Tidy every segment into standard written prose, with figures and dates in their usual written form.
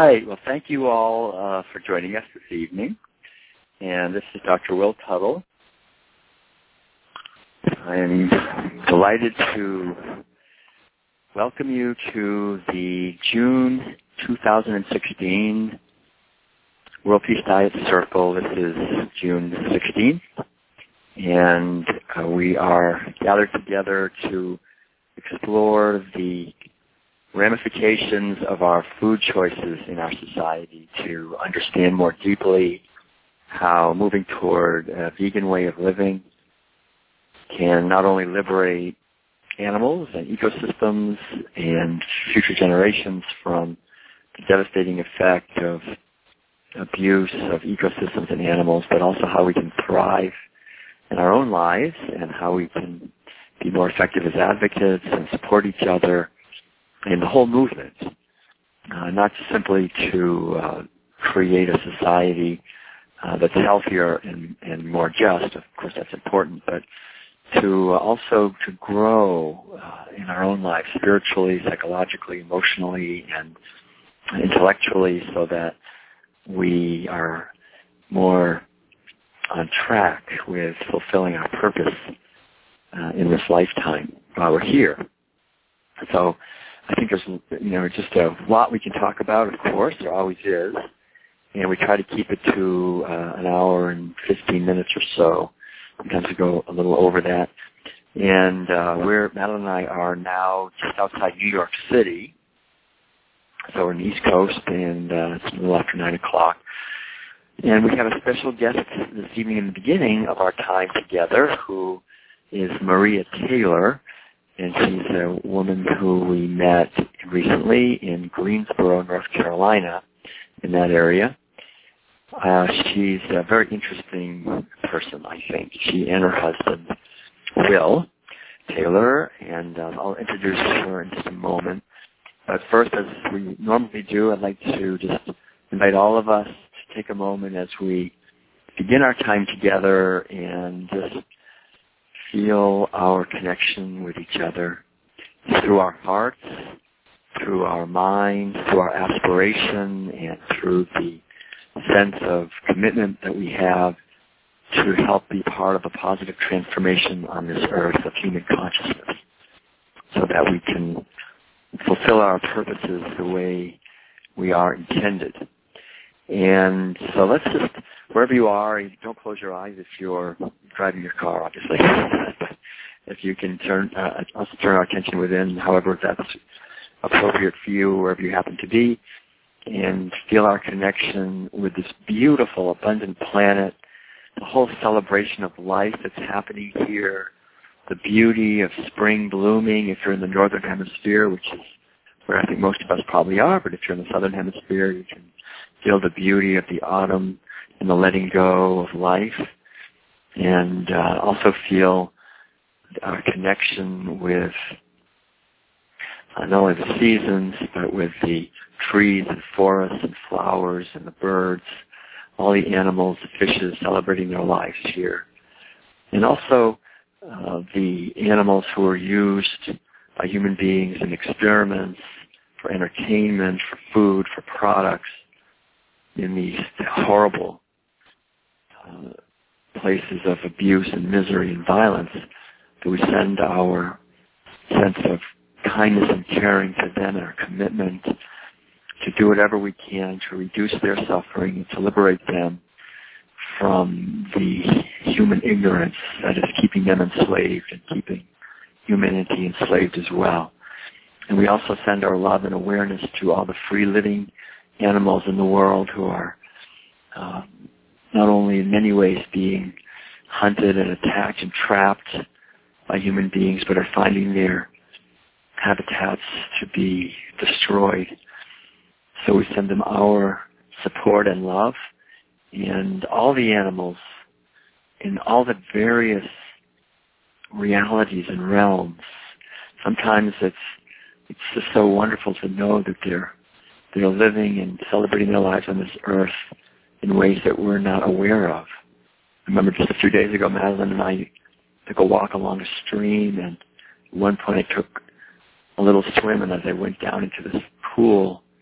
right. Well, thank you all for joining us this evening. And this is Dr. Will Tuttle. I'm delighted to welcome you to the June 2016 World Peace Diet Circle. This is June 16th. And we are gathered together to explore the ramifications of our food choices in our society, to understand more deeply how moving toward a vegan way of living can not only liberate animals and ecosystems and future generations from the devastating effect of abuse of ecosystems and animals, but also how we can thrive in our own lives and how we can be more effective as advocates and support each other in the whole movement, not simply to create a society that's healthier and more just. Of course, that's important, but to also to grow in our own lives spiritually, psychologically, emotionally, and intellectually, so that we are more on track with fulfilling our purpose in this lifetime while we're here. So I think there's, just a lot we can talk about, of course. There always is. And we try to keep it to an hour and 15 minutes or so. Sometimes we go a little over that. And Madeline and I are now just outside New York City. So we're on the East Coast, and it's a little after 9 o'clock. And we have a special guest this evening in the beginning of our time together, who is Maria Taylor. And she's a woman who we met recently in Greensboro, North Carolina, in that area. She's a very interesting person, I think. She and her husband, Will Taylor, and I'll introduce her in just a moment. But first, as we normally do, I'd like to just invite all of us to take a moment as we begin our time together and just feel our connection with each other through our hearts, through our minds, through our aspiration, and through the sense of commitment that we have to help be part of a positive transformation on this earth of human consciousness, so that we can fulfill our purposes the way we are intended. And so let's just, wherever you are, don't close your eyes if you're driving your car, obviously. If you can turn our attention within, however that's appropriate for you, wherever you happen to be, and feel our connection with this beautiful, abundant planet, the whole celebration of life that's happening here, the beauty of spring blooming if you're in the northern hemisphere, which is where I think most of us probably are, but if you're in the southern hemisphere, you can feel the beauty of the autumn and the letting go of life, and also feel our connection with not only the seasons, but with the trees and forests and flowers and the birds, all the animals, the fishes celebrating their lives here. And also the animals who are used by human beings in experiments, for entertainment, for food, for products, in these horrible places of abuse and misery and violence, that we send our sense of kindness and caring to them and our commitment to do whatever we can to reduce their suffering and to liberate them from the human ignorance that is keeping them enslaved and keeping humanity enslaved as well. And we also send our love and awareness to all the free living animals in the world who are not only in many ways being hunted and attacked and trapped by human beings, but are finding their habitats to be destroyed. So we send them our support and love, and all the animals in all the various realities and realms. Sometimes it's just so wonderful to know that they're living and celebrating their lives on this earth in ways that we're not aware of. I remember just a few days ago, Madeline and I took a walk along a stream, and at one point I took a little swim, and as I went down into this pool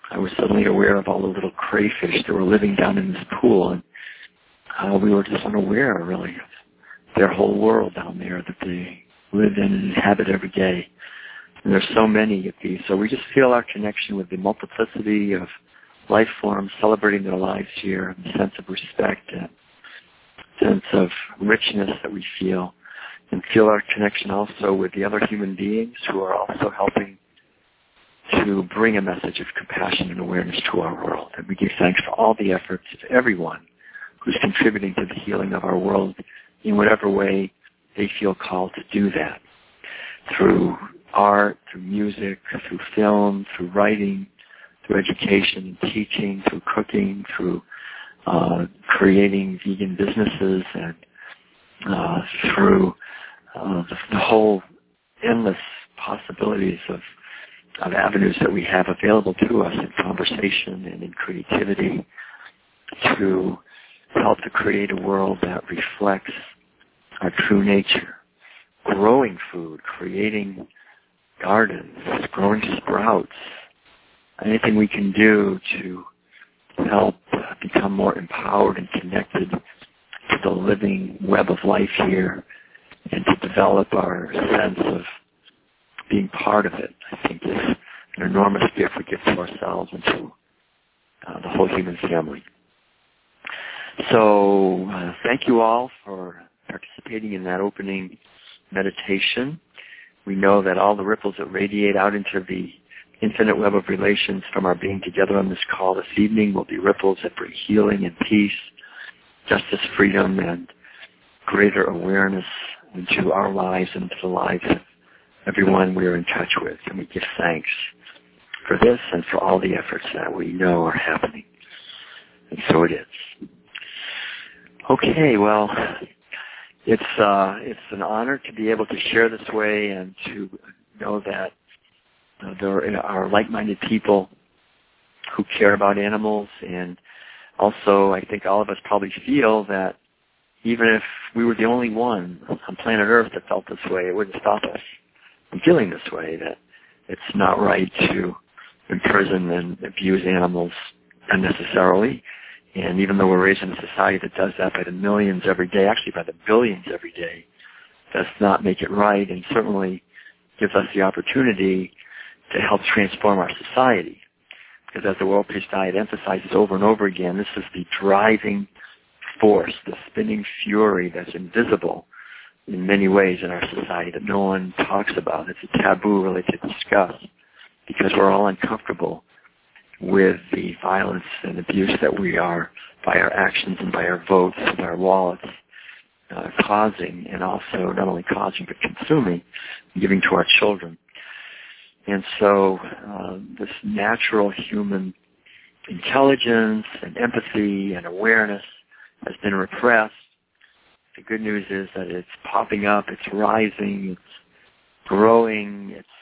I was suddenly aware of all the little crayfish that were living down in this pool, and how we were just unaware, really, of their whole world down there that they live in and inhabit every day. And there's so many of these. So we just feel our connection with the multiplicity of life forms celebrating their lives here, a sense of respect, a sense of richness that we feel, and feel our connection also with the other human beings who are also helping to bring a message of compassion and awareness to our world. And we give thanks for all the efforts of everyone who's contributing to the healing of our world in whatever way they feel called to do that. Through art, through music, through film, through writing, through education and teaching, through cooking, through creating vegan businesses, and through the whole endless possibilities of avenues that we have available to us in conversation and in creativity to help to create a world that reflects our true nature. Growing food, creating gardens, growing sprouts, anything we can do to help become more empowered and connected to the living web of life here and to develop our sense of being part of it, I think is an enormous gift we give to ourselves and to the whole human family. So thank you all for participating in that opening meditation. We know that all the ripples that radiate out into the infinite web of relations from our being together on this call this evening will be ripples that bring healing and peace, justice, freedom, and greater awareness into our lives and into the lives of everyone we're in touch with. And we give thanks for this and for all the efforts that we know are happening. And so it is. Okay, well, it's an honor to be able to share this way and to know that there are like-minded people who care about animals, and also I think all of us probably feel that even if we were the only one on planet Earth that felt this way, it wouldn't stop us from feeling this way, that it's not right to imprison and abuse animals unnecessarily. And even though we're raised in a society that does that by the millions every day, actually by the billions every day, does not make it right, and certainly gives us the opportunity to help transform our society. Because as the World Peace Diet emphasizes over and over again, this is the driving force, the spinning fury that's invisible in many ways in our society that no one talks about. It's a taboo really to discuss because we're all uncomfortable with the violence and abuse that we are, by our actions and by our votes and our wallets, causing, and also not only causing but consuming, giving to our children. And so this natural human intelligence and empathy and awareness has been repressed. The good news is that it's popping up, it's rising, it's growing, it's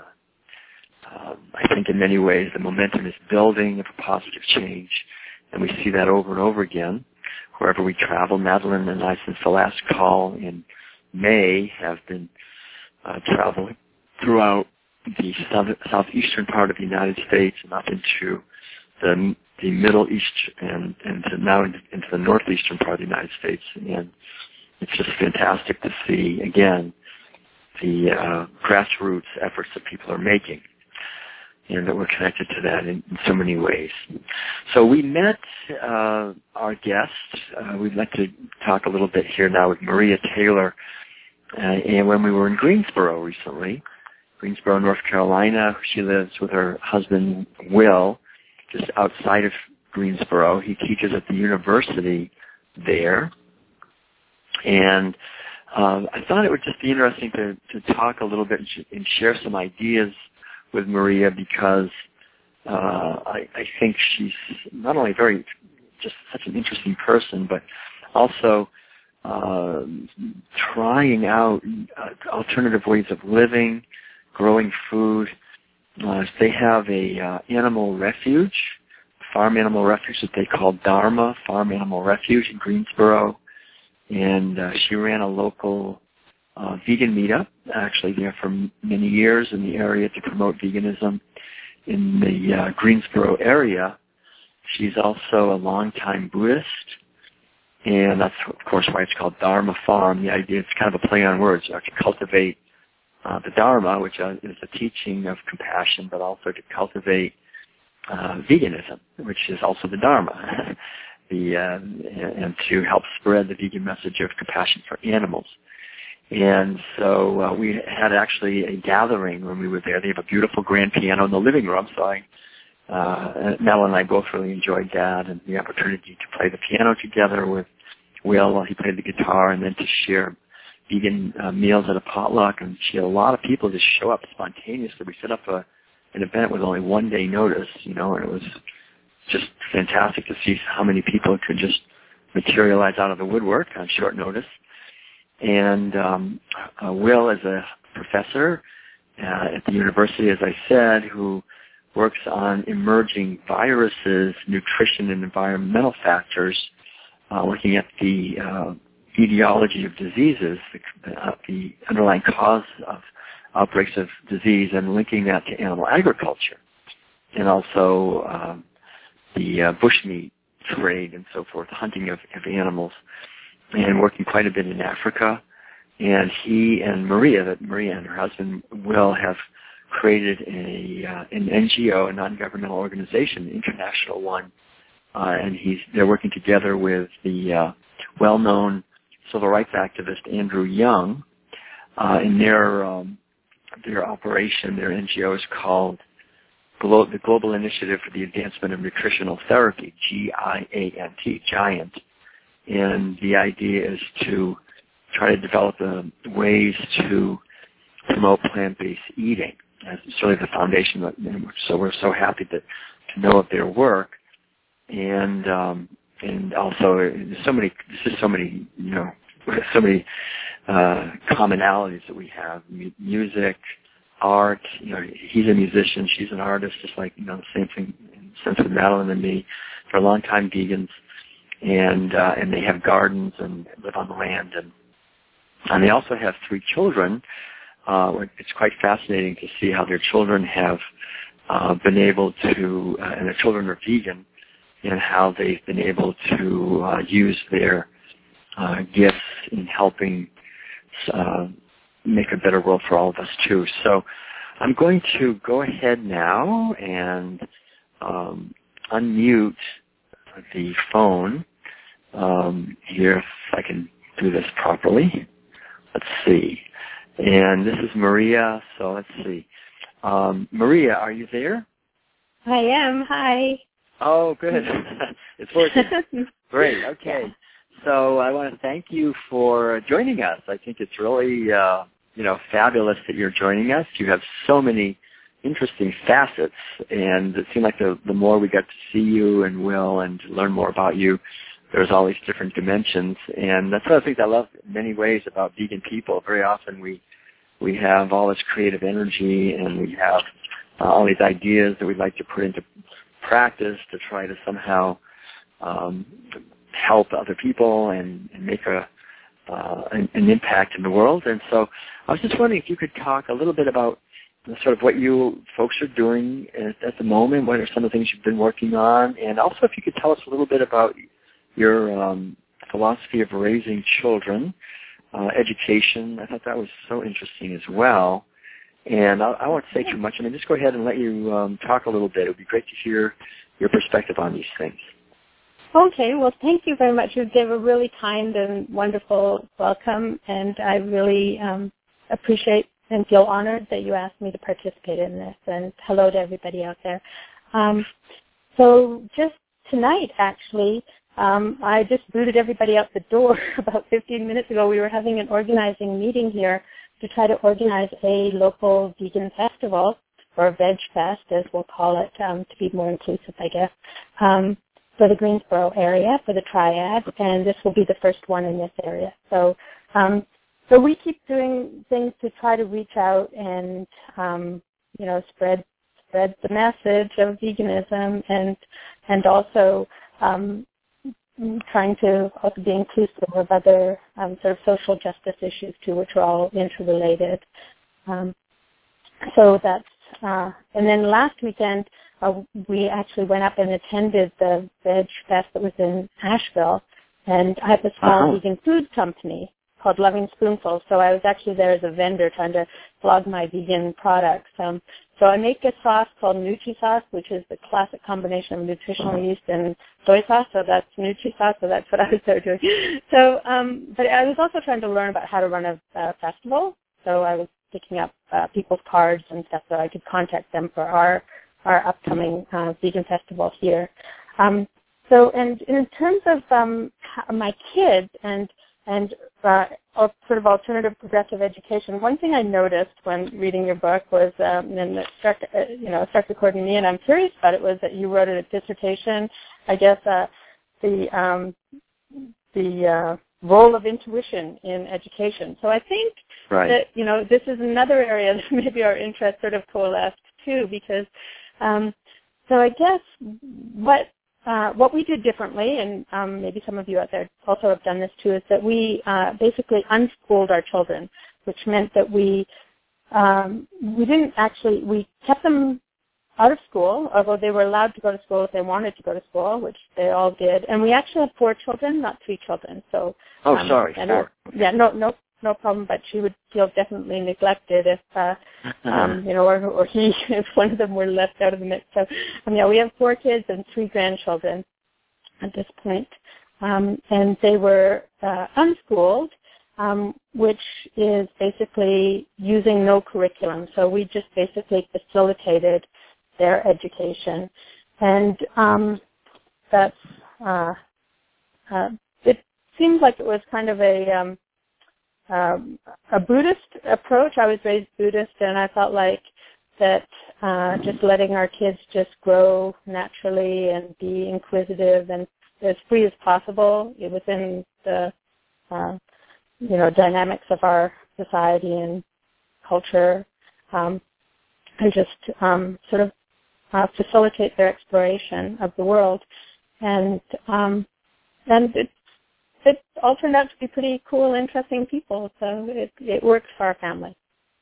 I think in many ways the momentum is building of a positive change, and we see that over and over again wherever we travel. Madeline and I, since the last call in May, have been traveling throughout the southeastern part of the United States and up into the Middle East and now into the northeastern part of the United States. And it's just fantastic to see, again, the grassroots efforts that people are making, and that we're connected to that in so many ways. So we met our guest. We'd like to talk a little bit here now with Maria Taylor. And when we were in Greensboro recently, Greensboro, North Carolina, she lives with her husband, Will, just outside of Greensboro. He teaches at the university there. And I thought it would just be interesting to talk a little bit and share some ideas with Maria, because I think she's not only just such an interesting person, but also trying out alternative ways of living, growing food. They have a animal refuge, farm animal refuge that they call Dharma Farm Animal Refuge in Greensboro, and she ran a local vegan meetup, actually there for many years in the area to promote veganism. in the Greensboro area. She's also a longtime Buddhist, and that's, of course, why it's called Dharma Farm. The idea, it's kind of a play on words, to cultivate the Dharma, which is a teaching of compassion, but also to cultivate veganism, which is also the Dharma, and to help spread the vegan message of compassion for animals. And so we had actually a gathering when we were there. They have a beautiful grand piano in the living room, so Mel and I both really enjoyed that, and the opportunity to play the piano together with Will while he played the guitar, and then to share vegan meals at a potluck. And she had a lot of people just show up spontaneously. We set up an event with only 1 day notice, and it was just fantastic to see how many people could just materialize out of the woodwork on short notice. And Will is a professor at the university, as I said, who works on emerging viruses, nutrition, and environmental factors, looking at the etiology of diseases, the underlying cause of outbreaks of disease, and linking that to animal agriculture, and also the bushmeat trade and so forth, hunting of animals, and working quite a bit in Africa. And he and Maria and her husband Will have created an NGO, a non-governmental organization, an international one, and they're working together with the well-known civil rights activist Andrew Young, and their operation, their NGO, is called the Global Initiative for the Advancement of Nutritional Therapy, GIANT, Giant. And the idea is to try to develop ways to promote plant-based eating. It's really the foundation. So we're so happy to know of their work, and also there's so many commonalities that we have: music, art. He's a musician, she's an artist, just like the same thing in the sense with Madeline and me. For a long time, vegans, and they have gardens and live on the land, and they also have 3 children. It's quite fascinating to see how their children have been able to, and their children are vegan, and how they've been able to use their gifts in helping make a better world for all of us too. So I'm going to go ahead now and unmute the phone here, if I can do this properly. Let's see. And this is Maria, so let's see. Maria, are you there? I am. Hi. Oh, good. It's working. Great. Okay. Yeah. So I want to thank you for joining us. I think it's really, fabulous that you're joining us. You have so many interesting facets, and it seemed like the more we got to see you and Will and to learn more about you, there's all these different dimensions. And that's one of the things I love in many ways about vegan people. Very often we have all this creative energy, and we have all these ideas that we'd like to put into practice to try to somehow help other people and make an impact in the world. And so I was just wondering if you could talk a little bit about sort of what you folks are doing at the moment. What are some of the things you've been working on? And also if you could tell us a little bit about your philosophy of raising children, education. I thought that was so interesting as well. And I won't say too much. Just go ahead and let you talk a little bit. It would be great to hear your perspective on these things. Okay. Well, thank you very much. You gave a really kind and wonderful welcome, and I really appreciate and feel honored that you asked me to participate in this. And hello to everybody out there. So just tonight, actually, I just booted everybody out the door about 15 minutes ago. We were having an organizing meeting here to try to organize a local vegan festival, or Veg Fest, as we'll call it, to be more inclusive, I guess, for the Greensboro area, for the Triad, and this will be the first one in this area. So we keep doing things to try to reach out and, spread the message of veganism, and also trying to also be inclusive of other sort of social justice issues too, which are all interrelated. So that's then last weekend, we actually went up and attended the Veg Fest that was in Asheville, and I have a small vegan food company called Loving Spoonful, so I was actually there as a vendor trying to blog my vegan products. So I make a sauce called Nutri-Sauce, which is the classic combination of nutritional yeast and soy sauce, so that's Nutri-Sauce, so that's what I was there doing. So, but I was also trying to learn about how to run a festival, so I was picking up people's cards and stuff so I could contact them for our upcoming vegan festival here. So, and in terms of my kids and sort of alternative progressive education, one thing I noticed when reading your book was, and it struck a chord in me, and I'm curious about it, was that you wrote a dissertation, I guess, the role of intuition in education. So I think that, this is another area that maybe our interests sort of coalesced too, because, so I guess what we did differently, and maybe some of you out there also have done this too, is that we basically unschooled our children, which meant that we kept them out of school, although they were allowed to go to school if they wanted to go to school, which they all did. And we actually have 4 children, not 3 children. So sorry, 4. Yeah, no problem. But she would feel definitely neglected if, or he, if one of them were left out of the mix. So, we have 4 kids and 3 grandchildren at this point, and they were unschooled, which is basically using no curriculum. So we just basically facilitated their education, and that's it seems like it was kind of a Buddhist approach. I was raised Buddhist, and I felt like that just letting our kids just grow naturally and be inquisitive and as free as possible within the dynamics of our society and culture, and just sort of facilitate their exploration of the world, and it all turned out to be pretty cool, interesting people. So it works for our family.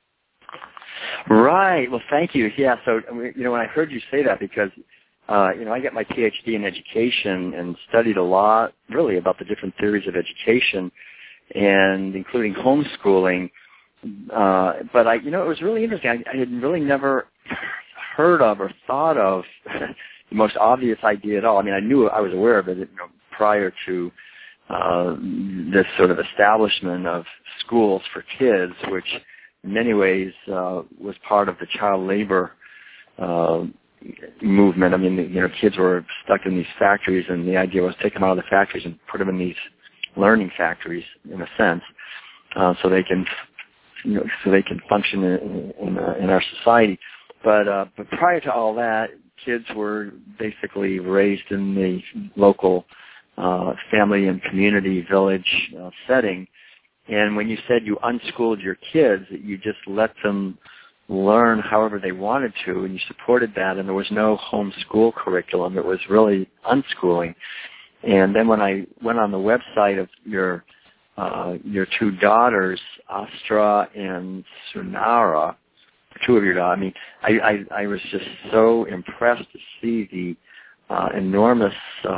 Right. Well, thank you. Yeah. So when I heard you say that, because I got my PhD in education and studied a lot, really, about the different theories of education, and including homeschooling. But it was really interesting. I had really never heard of or thought of the most obvious idea at all. I mean, I was aware of it, prior to this sort of establishment of schools for kids, which in many ways was part of the child labor movement. I mean, kids were stuck in these factories, and the idea was take them out of the factories and put them in these learning factories, in a sense, so they can function in our society. But prior to all that, kids were basically raised in the local family and community village setting. And when you said you unschooled your kids, that you just let them learn however they wanted to, and you supported that, and there was no homeschool curriculum. It was really unschooling. And then when I went on the website of your 2 daughters, Astra and Sunara, 2 of your daughters, I was just so impressed to see the enormous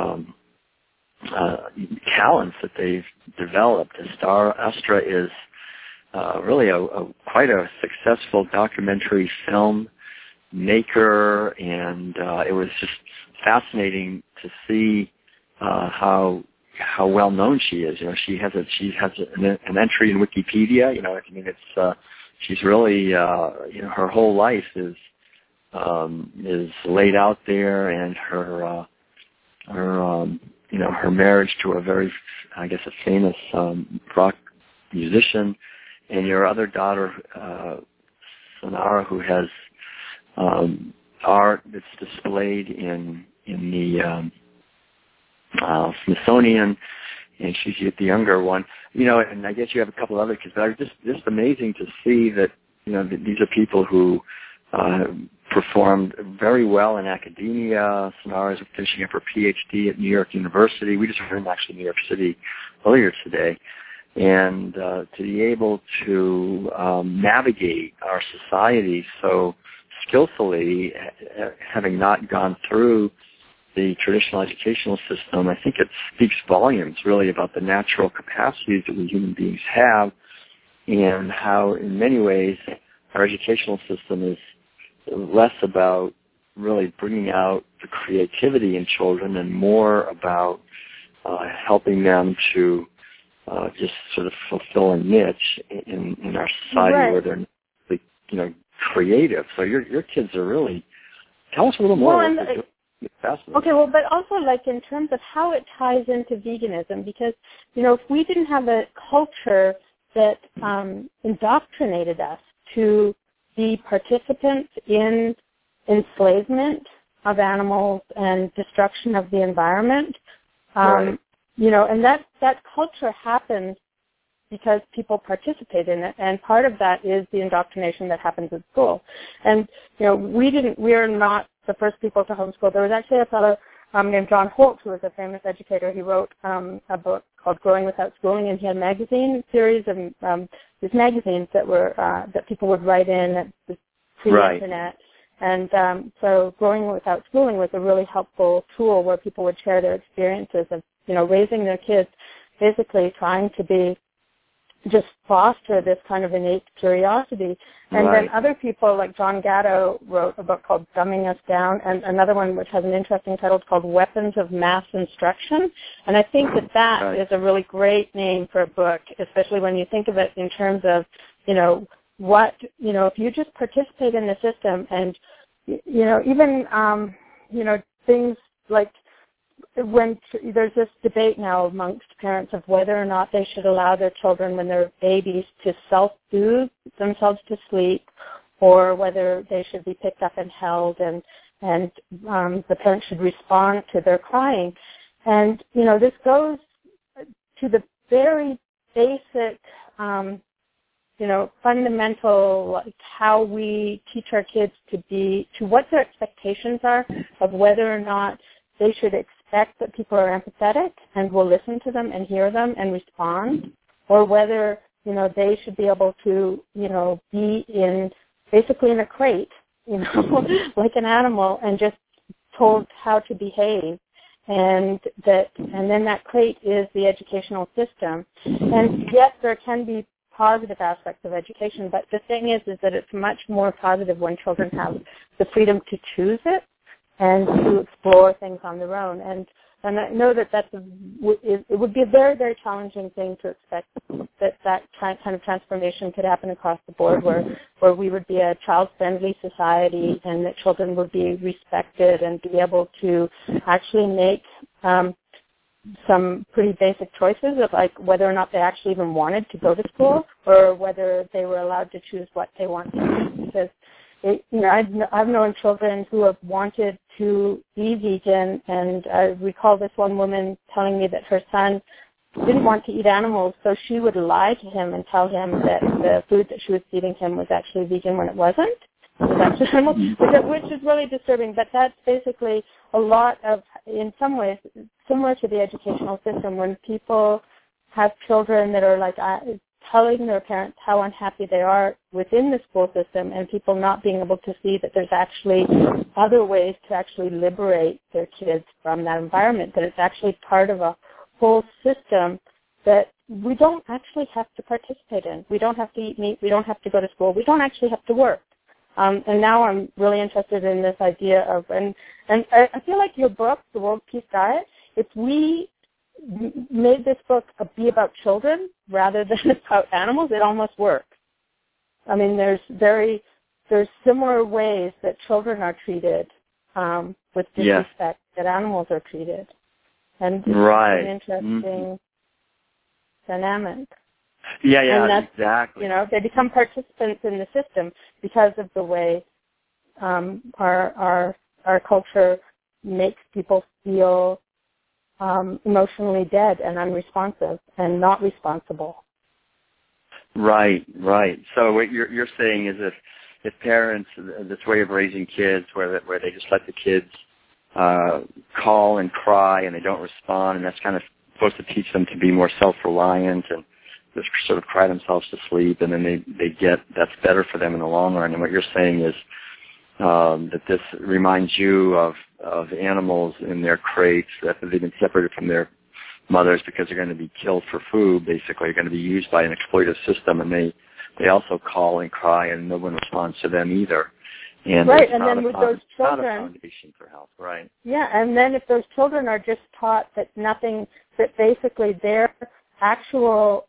talents that they've developed. Astra is really quite a successful documentary film maker, and it was just fascinating to see how well known she is. She has an entry in Wikipedia. She's really her whole life is laid out there, and her marriage to a very, I guess, a famous rock musician, and your other daughter, Sonara, who has art that's displayed in the Smithsonian, and she's the younger one. And I guess you have a couple other kids, but it's just amazing to see that these are people who performed very well in academia. Sonara is finishing up her PhD at New York University. We just were in actually New York City earlier today. And to be able to navigate our society so skillfully, having not gone through the traditional educational system, I think it speaks volumes really about the natural capacities that we human beings have, and how in many ways our educational system is less about really bringing out the creativity in children and more about helping them to just sort of fulfill a niche in our society, right, where they're, you know, creative. So your kids are really, tell us a little more. Okay, well, but also like in terms of how it ties into veganism, because, you know, if we didn't have a culture that indoctrinated us to be participants in enslavement of animals and destruction of the environment, right, you know, and that culture happens because people participate in it, and part of that is the indoctrination that happens at school. And, you know, we are not the first people to homeschool. There was actually a fellow named John Holt, who was a famous educator. He wrote a book called Growing Without Schooling, and he had a magazine series of these magazines that were that people would write in at the pre-internet. Right. And so Growing Without Schooling was a really helpful tool where people would share their experiences of, you know, raising their kids, basically trying to be, just foster this kind of innate curiosity. And right, then other people like John Gatto wrote a book called Dumbing Us Down, and another one which has an interesting title called Weapons of Mass Instruction. And I think that right, is a really great name for a book, especially when you think of it in terms of, you know, what, you know, if you just participate in the system and, you know, even, you know, things like when there's this debate now amongst parents of whether or not they should allow their children when they're babies to self-soothe themselves to sleep, or whether they should be picked up and held, and the parent should respond to their crying. And, you know, this goes to the very basic, you know, fundamental, like how we teach our kids to what their expectations are of whether or not they should expect that people are empathetic and will listen to them and hear them and respond, or whether, you know, they should be able to, you know, be basically in a crate, you know, like an animal, and just told how to behave. And then that crate is the educational system. And yes, there can be positive aspects of education, but the thing is that it's much more positive when children have the freedom to choose it and to explore things on their own. And I know that it would be a very, very challenging thing to expect that kind of transformation could happen across the board, where we would be a child-friendly society and that children would be respected and be able to actually make some pretty basic choices of like whether or not they actually even wanted to go to school, or whether they were allowed to choose what they want to do. Because you know, I've known children who have wanted to be vegan, and I recall this one woman telling me that her son didn't want to eat animals, so she would lie to him and tell him that the food that she was feeding him was actually vegan when it wasn't. It was actually animal, which is really disturbing. But that's basically a lot of, in some ways, similar to the educational system, when people have children that are like telling their parents how unhappy they are within the school system, and people not being able to see that there's actually other ways to actually liberate their kids from that environment, that it's actually part of a whole system that we don't actually have to participate in. We don't have to eat meat. We don't have to go to school. We don't actually have to work. And now I'm really interested in this idea of, and I feel like your book, The World Peace Diet, if we made this book be about children rather than about animals, it almost works. I mean, there's similar ways that children are treated with disrespect that animals are treated. And right. It's an interesting dynamic. Yeah, and exactly. You know, they become participants in the system because of the way our culture makes people feel emotionally dead and unresponsive and not responsible. Right. So what you're saying is if parents, this way of raising kids where they just let the kids call and cry and they don't respond, and that's kind of supposed to teach them to be more self-reliant and just sort of cry themselves to sleep, and then they get that's better for them in the long run. And what you're saying is that this reminds you of animals in their crates that they've been separated from their mothers because they're going to be killed for food, basically. They're going to be used by an exploitative system, and they also call and cry, and no one responds to them either. And right, and then with those children, not a foundation for health, right? Yeah, and then if those children are just taught that basically their actual,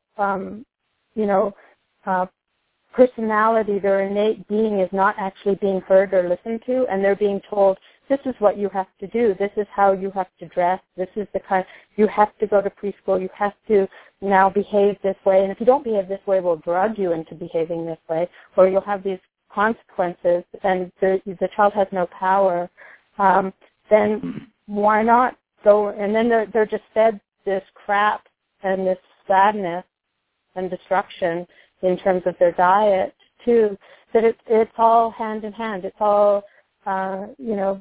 personality, their innate being is not actually being heard or listened to, and they're being told, this is what you have to do, this is how you have to dress, this is you have to go to preschool, you have to now behave this way, and if you don't behave this way, we'll drug you into behaving this way, or you'll have these consequences, and the child has no power, then why not go, and then they're just fed this crap and this sadness and destruction in terms of their diet too, that it's all hand in hand. It's all, Yeah.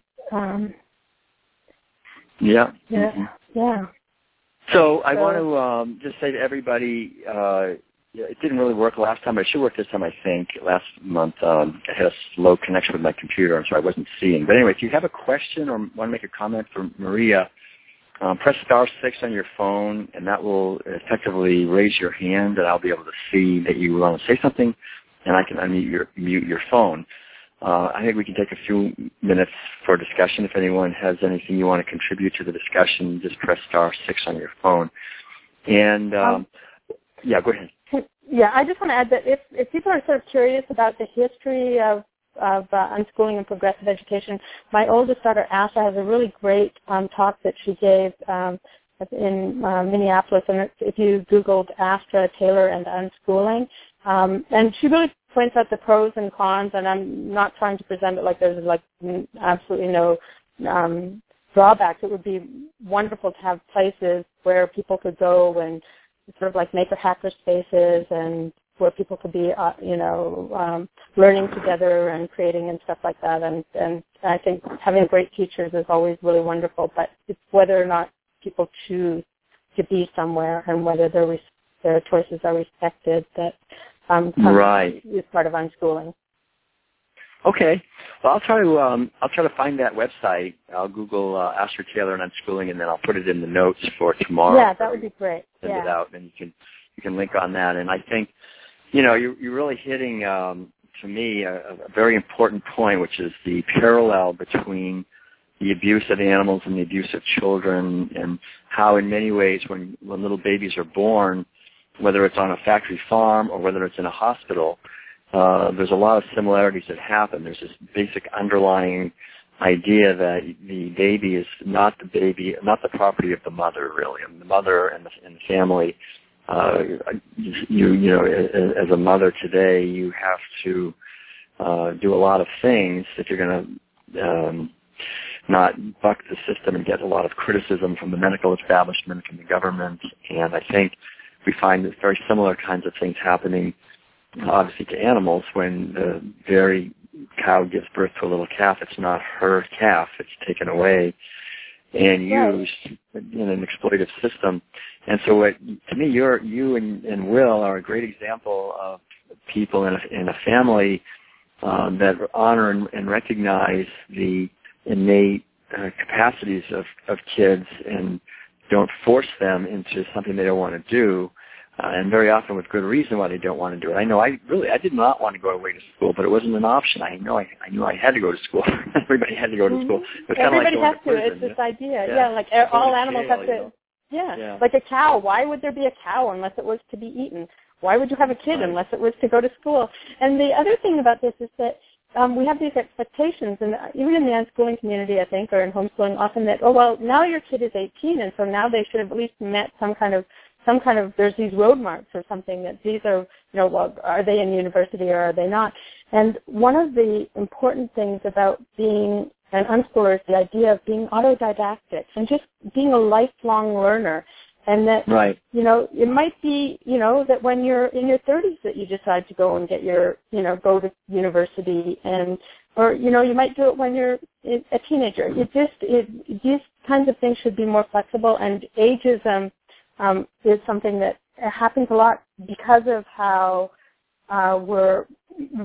Yeah. So I want to just say to everybody, it didn't really work last time, but it should work this time, I think. Last month, I had a slow connection with my computer, so I wasn't seeing. But anyway, if you have a question or want to make a comment for Maria, press *6 on your phone, and that will effectively raise your hand, and I'll be able to see that you want to say something, and I can mute your phone. I think we can take a few minutes for discussion. If anyone has anything you want to contribute to the discussion, just press *6 on your phone. And, yeah, go ahead. Yeah, I just want to add that if people are sort of curious about the history of unschooling and progressive education, my oldest daughter, Asha, has a really great talk that she gave in Minneapolis, and if you Googled Astra Taylor and unschooling, and she really points out the pros and cons, and I'm not trying to present it like there's absolutely no drawbacks. It would be wonderful to have places where people could go and sort of like maker hacker spaces, and where people could be, learning together and creating and stuff like that. And I think having great teachers is always really wonderful, but it's whether or not people choose to be somewhere and whether their choices are respected that right. is part of unschooling. Okay. Well, I'll try to find that website. I'll Google Astra Taylor and unschooling, and then I'll put it in the notes for tomorrow. Yeah, that would be great. Send it out, and you can link on that. And I think, you're really hitting, to me, a very important point, which is the parallel between the abuse of animals and the abuse of children, and how in many ways when little babies are born, whether it's on a factory farm or whether it's in a hospital, there's a lot of similarities that happen. There's this basic underlying idea that the baby is not the property of the mother, really. And the mother and the family, as a mother today, you have to do a lot of things if you're going to not buck the system and get a lot of criticism from the medical establishment, from the government. And I think we find very similar kinds of things happening, obviously, to animals. When the dairy cow gives birth to a little calf, it's not her calf. It's taken away and used in an exploitative system. And so to me, you and Will are a great example of people in a family that honor and recognize the innate capacities of kids and don't force them into something they don't want to do. And very often with good reason why they don't want to do it. I know I did not want to go away to school, but it wasn't an option. I knew I had to go to school. Everybody had to go to school. It's Everybody kind of like has to. It's this idea. Like all animals have to. Yeah. Like a cow. Why would there be a cow unless it was to be eaten? Why would you have a kid unless it was to go to school? And the other thing about this is that we have these expectations, and even in the unschooling community, I think, or in homeschooling, often that, now your kid is 18, and so now they should have at least met some kind of, there's these road marks or something that these are, are they in university or are they not? And one of the important things about being an unschooler is the idea of being autodidactic and just being a lifelong learner. And that, it might be, that when you're in your 30s that you decide to go and get your, go to university or, you might do it when you're a teenager. These kinds of things should be more flexible, and ageism is something that happens a lot because of how we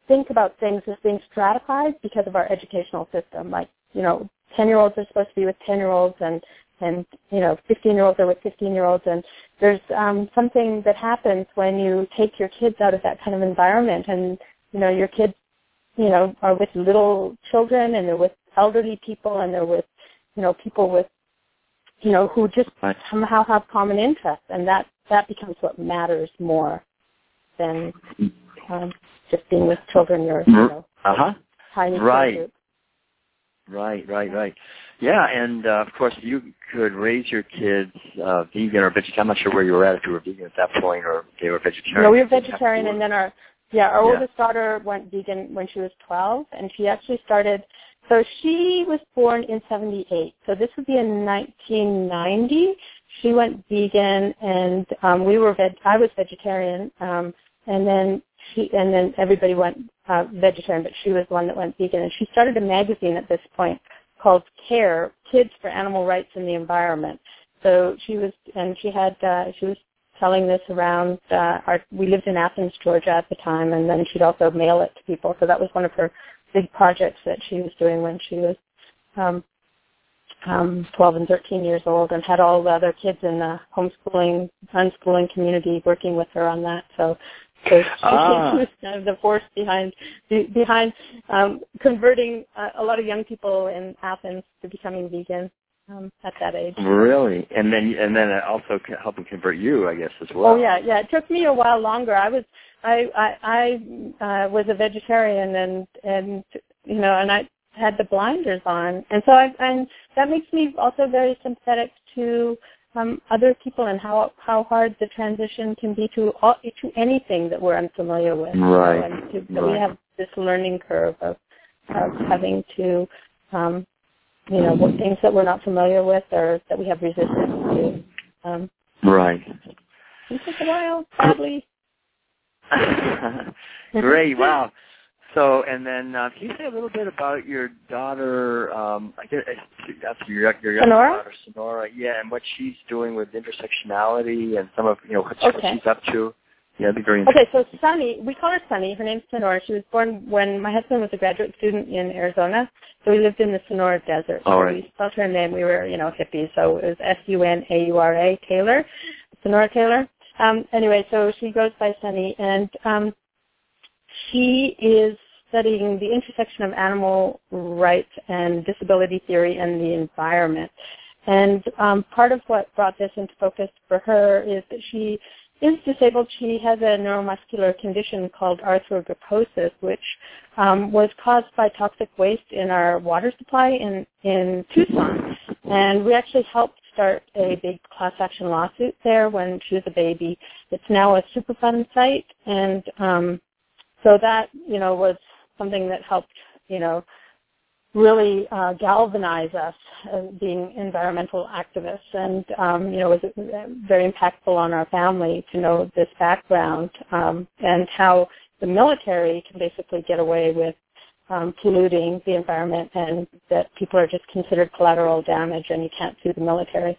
think about things as being stratified because of our educational system. Like, 10-year-olds are supposed to be with 10-year-olds and 15-year-olds are with 15-year-olds. And there's something that happens when you take your kids out of that kind of environment and, your kids, are with little children and they're with elderly people and they're with, people with, who just somehow have common interests. And that becomes what matters more than just being with children or, tiny groups. Right. Yeah, and of course you could raise your kids vegan or vegetarian. I'm not sure where you were at, if you were vegan at that point or they were vegetarian. No, we were vegetarian, and then our oldest daughter went vegan when she was 12, and she actually started. So she was born in 78. So this would be in 1990. She went vegan, and I was vegetarian, and then everybody went vegetarian, but she was the one that went vegan. And she started a magazine at this point called CARE, Kids for Animal Rights and the Environment. So she was selling this around. We lived in Athens, Georgia at the time, and then she'd also mail it to people. So that was one of her big projects that she was doing when she was 12 and 13 years old, and had all the other kids in the unschooling community working with her on that. So she was kind of the force behind converting a lot of young people in Athens to becoming vegan at that age. Really? And then also helping convert you, I guess, as well. Oh yeah. It took me a while longer. I was a vegetarian and I had the blinders on, and so and that makes me also very sympathetic to other people and how hard the transition can be to anything that we're unfamiliar with. Right. That we have this learning curve of having to, things that we're not familiar with or that we have resistance to. Right. It took a while, sadly. Great. Wow. So, and then can you say a little bit about your daughter, I guess that's your daughter, Sonora, and what she's doing with intersectionality and some of, what she's up to? Yeah, that'd be very interesting. Okay, so Sunny, we call her Sunny. Her name's Sonora. She was born when my husband was a graduate student in Arizona, so we lived in the Sonora Desert. All right. We spelled her name. We were, hippies, so it was Sunaura Taylor, Sonora Taylor. Anyway, so she goes by Sunny, and she is studying the intersection of animal rights and disability theory and the environment. And part of what brought this into focus for her is that she is disabled. She has a neuromuscular condition called arthrogryposis, which was caused by toxic waste in our water supply in Tucson. And we actually helped start a big class action lawsuit there when she was a baby. It's now a Superfund site, and so that, was something that helped, really galvanize us as being environmental activists, and, was very impactful on our family to know this background and how the military can basically get away with polluting the environment, and that people are just considered collateral damage and you can't sue the military.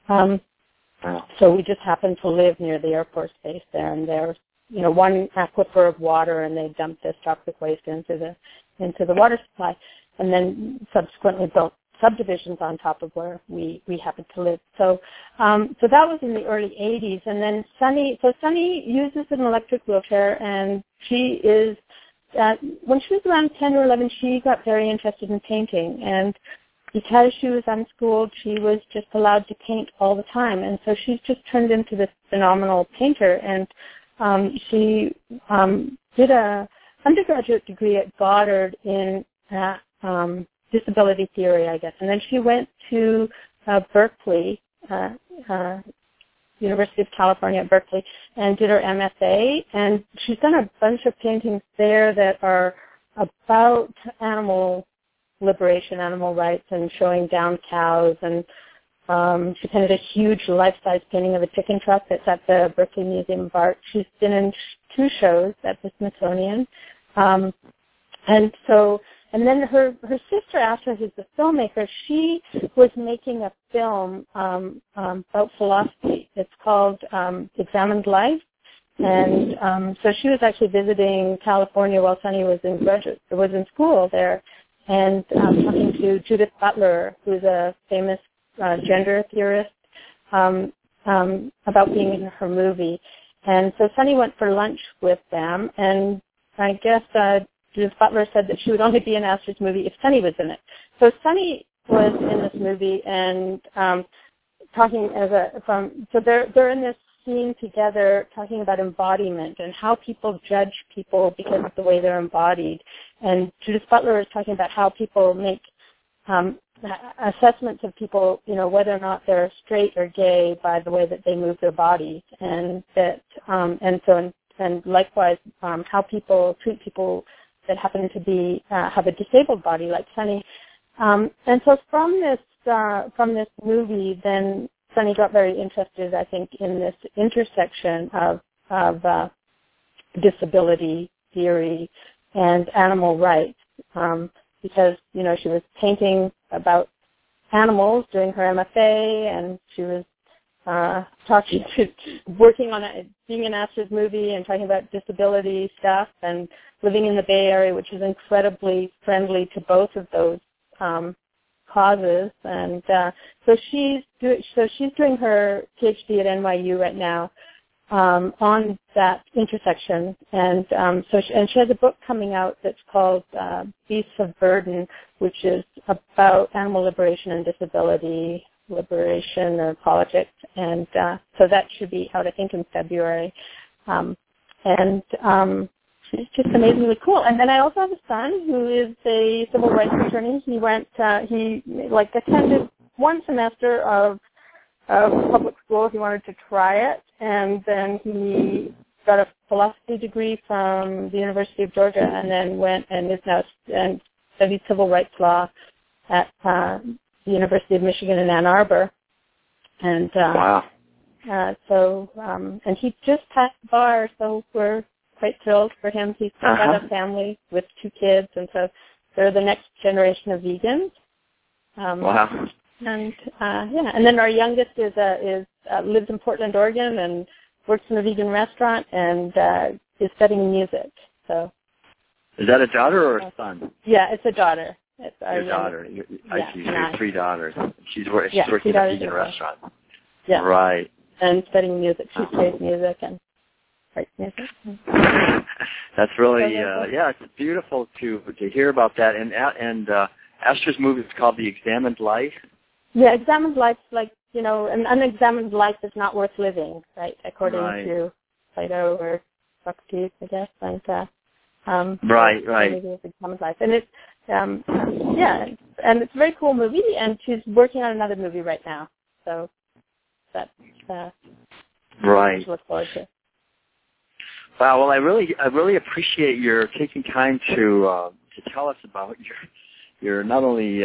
So we just happen to live near the Air Force Base there, and there's one aquifer of water, and they dumped this toxic waste into the water supply, and then subsequently built subdivisions on top of where we happen to live. So that was in the early 80s, and then Sunny uses an electric wheelchair, and she is when she was around 10 or 11, she got very interested in painting, and because she was unschooled, she was just allowed to paint all the time, and so she's just turned into this phenomenal painter. And she did a undergraduate degree at Goddard in disability theory, I guess. And then she went to Berkeley, University of California at Berkeley, and did her MFA. And she's done a bunch of paintings there that are about animal liberation, animal rights, and showing down cows. And she painted a huge life-size painting of a chicken truck that's at the Berkeley Museum of Art. She's been in 2 shows at the Smithsonian. And then her sister, asked her, who's the filmmaker, she was making a film about philosophy. It's called Examined Life. And so she was actually visiting California while Sunny was in school there, and talking to Judith Butler, who's a famous gender theorist, about being in her movie. And so Sunny went for lunch with them, and I guess Judith Butler said that she would only be in Astor's movie if Sunny was in it. So Sunny was in this movie, and talking so they're in this scene together, talking about embodiment and how people judge people because of the way they're embodied. And Judith Butler is talking about how people make assessments of people, whether or not they're straight or gay by the way that they move their bodies, and that and likewise how people treat people that happen to be have a disabled body like Sunny. And so from this movie, then Sunny got very interested, I think, in this intersection of disability theory and animal rights, because she was painting about animals during her MFA, and she was working on being in Astor's movie and talking about disability stuff, and living in the Bay Area, which is incredibly friendly to both of those causes. And so she's doing her PhD at NYU right now on that intersection, and she has a book coming out that's called Beasts of Burden, which is about animal liberation and disability liberation or politics, and so that should be out, I think, in February. She's just amazingly cool. And then I also have a son who is a civil rights attorney. He attended one semester of public school. He wanted to try it, and then he got a philosophy degree from the University of Georgia, and then went and is now and studied civil rights law at the University of Michigan in Ann Arbor. And wow. And he just passed the bar, so we're quite thrilled for him. He's got a family with 2 kids, and so they're the next generation of vegans. Wow. And and then our youngest lives in Portland, Oregon, and works in a vegan restaurant, and is studying music. So, is that a daughter or a son? Yeah, it's a daughter. It's your daughter. I see. You have 3 daughters. She's working in a vegan restaurant. Yeah. Right. And studying music. She plays music and writes music. That's really it's beautiful to hear about that. And Astor's movie is called The Examined Life. Yeah, examined life, like, an unexamined life is not worth living, right? According to Plato or Socrates, I guess. And right. Maybe examined life, and it's and it's a very cool movie. And she's working on another movie right now, so that's right. To look forward to. Wow. Well, I really appreciate your taking time to tell us about your not only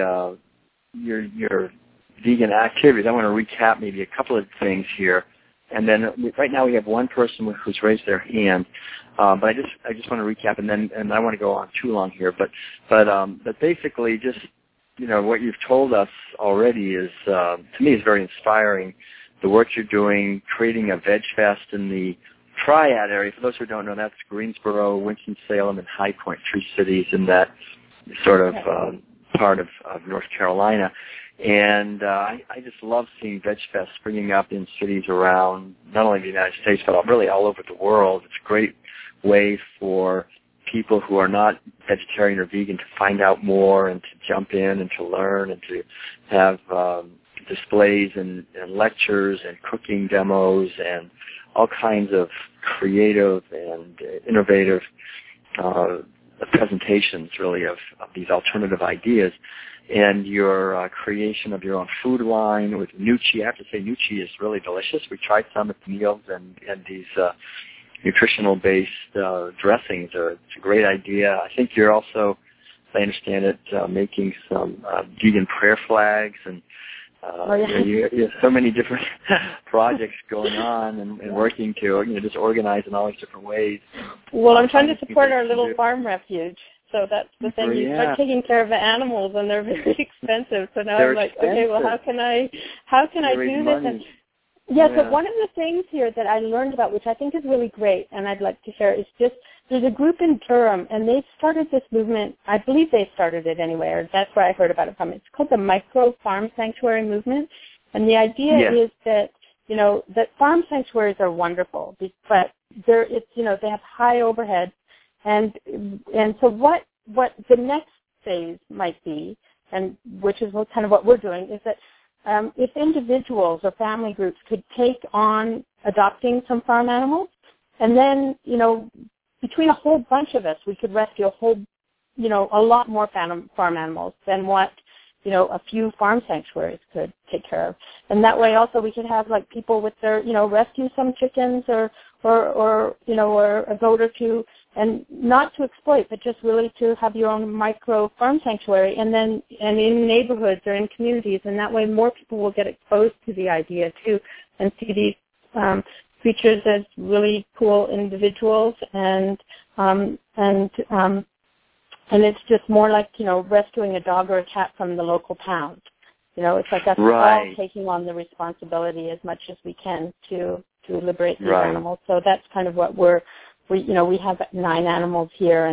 your vegan activities. I want to recap maybe a couple of things here, and then right now we have one person who's raised their hand, but I just want to recap, and I want to go on too long here, but basically just what you've told us already is to me is very inspiring. The work you're doing, creating a veg fest in the Triad area. For those who don't know, that's Greensboro, Winston-Salem, and High Point, 3 cities in that sort of part of North Carolina. And I just love seeing Veg Fest springing up in cities around not only the United States, but really all over the world. It's a great way for people who are not vegetarian or vegan to find out more and to jump in and to learn and to have displays and lectures and cooking demos and all kinds of creative and innovative presentations, really, of these alternative ideas. And your creation of your own food line with Nucci. I have to say, Nucci is really delicious. We tried some at the meals, and these nutritional-based dressings. It's a great idea. I think you're also, as I understand it, making some vegan prayer flags, and you have so many different projects going on and working to just organize in all these different ways. Well, I'm trying to support our little farm refuge. So that's the thing. You start taking care of the animals, and they're very expensive. So now I'm like, okay, well, how can I do this? Yeah, so one of the things here that I learned about, which I think is really great, and I'd like to share, is just there's a group in Durham, and they've started this movement. I believe they started it anyway, or that's where I heard about it from. It's called the Micro Farm Sanctuary Movement, and the idea is that that farm sanctuaries are wonderful, but they have high overhead, and so what the next phase might be, and which is kind of what we're doing, is that if individuals or family groups could take on adopting some farm animals, and then, between a whole bunch of us, we could rescue a lot more farm animals than what, a few farm sanctuaries could take care of. And that way also we could have like people with their, rescue some chickens or a goat or two, and not to exploit, but just really to have your own micro farm sanctuary, and in neighborhoods or in communities, and that way more people will get exposed to the idea too, and see these creatures as really cool individuals, and it's just more like rescuing a dog or a cat from the local pound. It's like us all taking on the responsibility as much as we can to liberate these animals. So that's kind of what we have 9 animals here,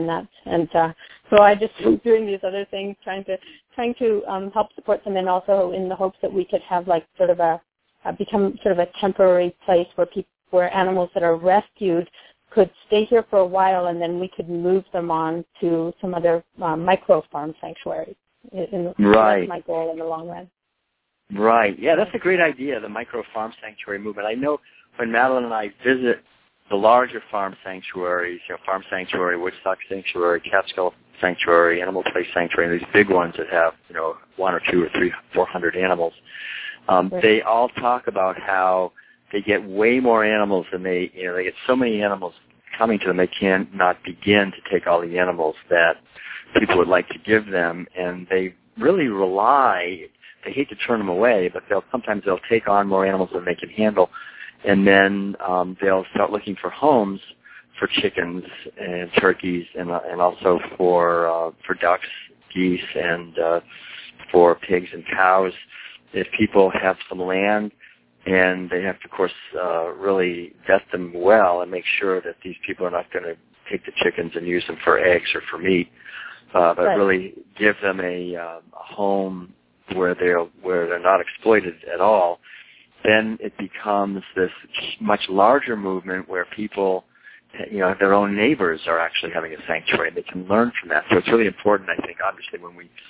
so I just was doing these other things, trying to help support them, and also in the hopes that we could have like sort of become sort of a temporary place where animals that are rescued could stay here for a while, and then we could move them on to some other micro farm sanctuaries. That's my goal in the long run. Right. Yeah, that's a great idea, the micro farm sanctuary movement. I know when Madeline and I visit the larger farm sanctuaries, Farm Sanctuary, Woodstock Sanctuary, Catskill Sanctuary, Animal Place Sanctuary, and these big ones that have, 1 or 2 or 3, 400 animals, they all talk about how they get way more animals than they get so many animals coming to them, they cannot begin to take all the animals that people would like to give them, and they really rely, they hate to turn them away, but sometimes they'll take on more animals than they can handle, and then they'll start looking for homes for chickens and turkeys, and also for ducks, geese, and for pigs and cows. If people have some land, and they have to, of course, really vet them well and make sure that these people are not going to take the chickens and use them for eggs or for meat, but really give them a home where they're not exploited at all. Then it becomes this much larger movement where people, their own neighbors are actually having a sanctuary, and they can learn from that. So it's really important, I think, obviously,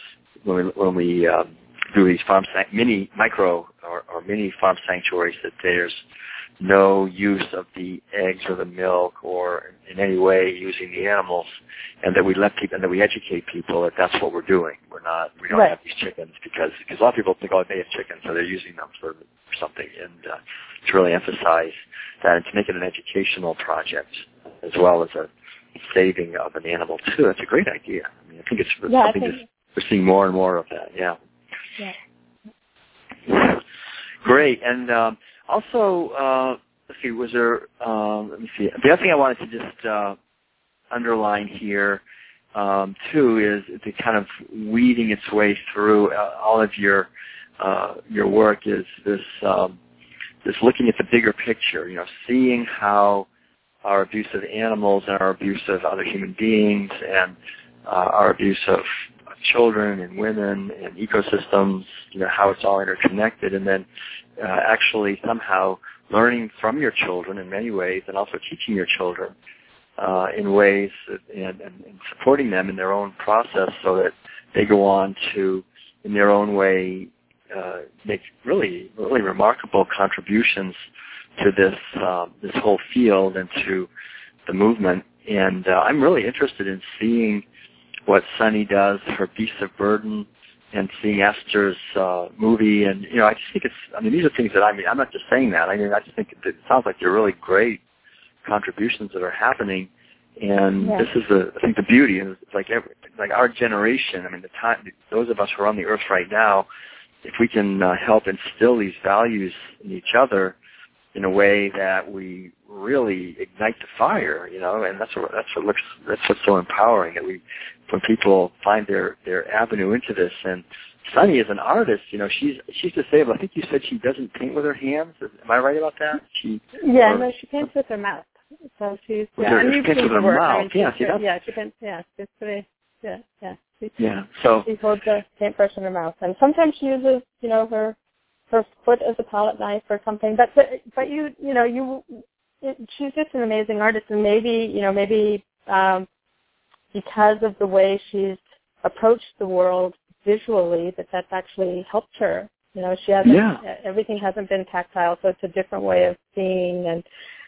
when we do these mini farm sanctuaries, that there's no use of the eggs or the milk or in any way using the animals, and that we educate people that that's what we're doing. We don't have these chickens because a lot of people think, they have chickens, so they're using them for something, and to really emphasize that and to make it an educational project as well as a saving of an animal too. That's a great idea. I mean, I think it's something we're seeing more and more of that. Yeah. Great. And also, let's see, was there, let me see. The other thing I wanted to just underline here, too, is the kind of weeding its way through all of your work is this looking at the bigger picture, seeing how our abuse of animals and our abuse of other human beings and our abuse of children and women and ecosystems, how it's all interconnected, and then actually somehow learning from your children in many ways, and also teaching your children in ways and supporting them in their own process so that they go on to, in their own way, make really, really remarkable contributions to this whole field and to the movement. And I'm really interested in seeing what Sunny does, her Beasts of Burden, and seeing Esther's movie. And, I just think these are things that I'm not just saying that. I just think it sounds like they're really great contributions that are happening. And this is, I think, the beauty. And it's like our generation, those of us who are on the earth right now, if we can help instill these values in each other in a way that we really ignite the fire, and that's what's so empowering, that when people find their avenue into this and Sunny is an artist. She's disabled. I think you said she doesn't paint with her hands. Am I right about that? No, she paints with her mouth. So she's she paints with her mouth. She paints. Yeah, it's pretty. Yeah. So she holds a paintbrush in her mouth, and sometimes she uses, her foot as a palette knife or something. But she's just an amazing artist, and maybe because of the way she's approached the world visually, that's actually helped her. She hasn't. Everything hasn't been tactile, so it's a different way of seeing, and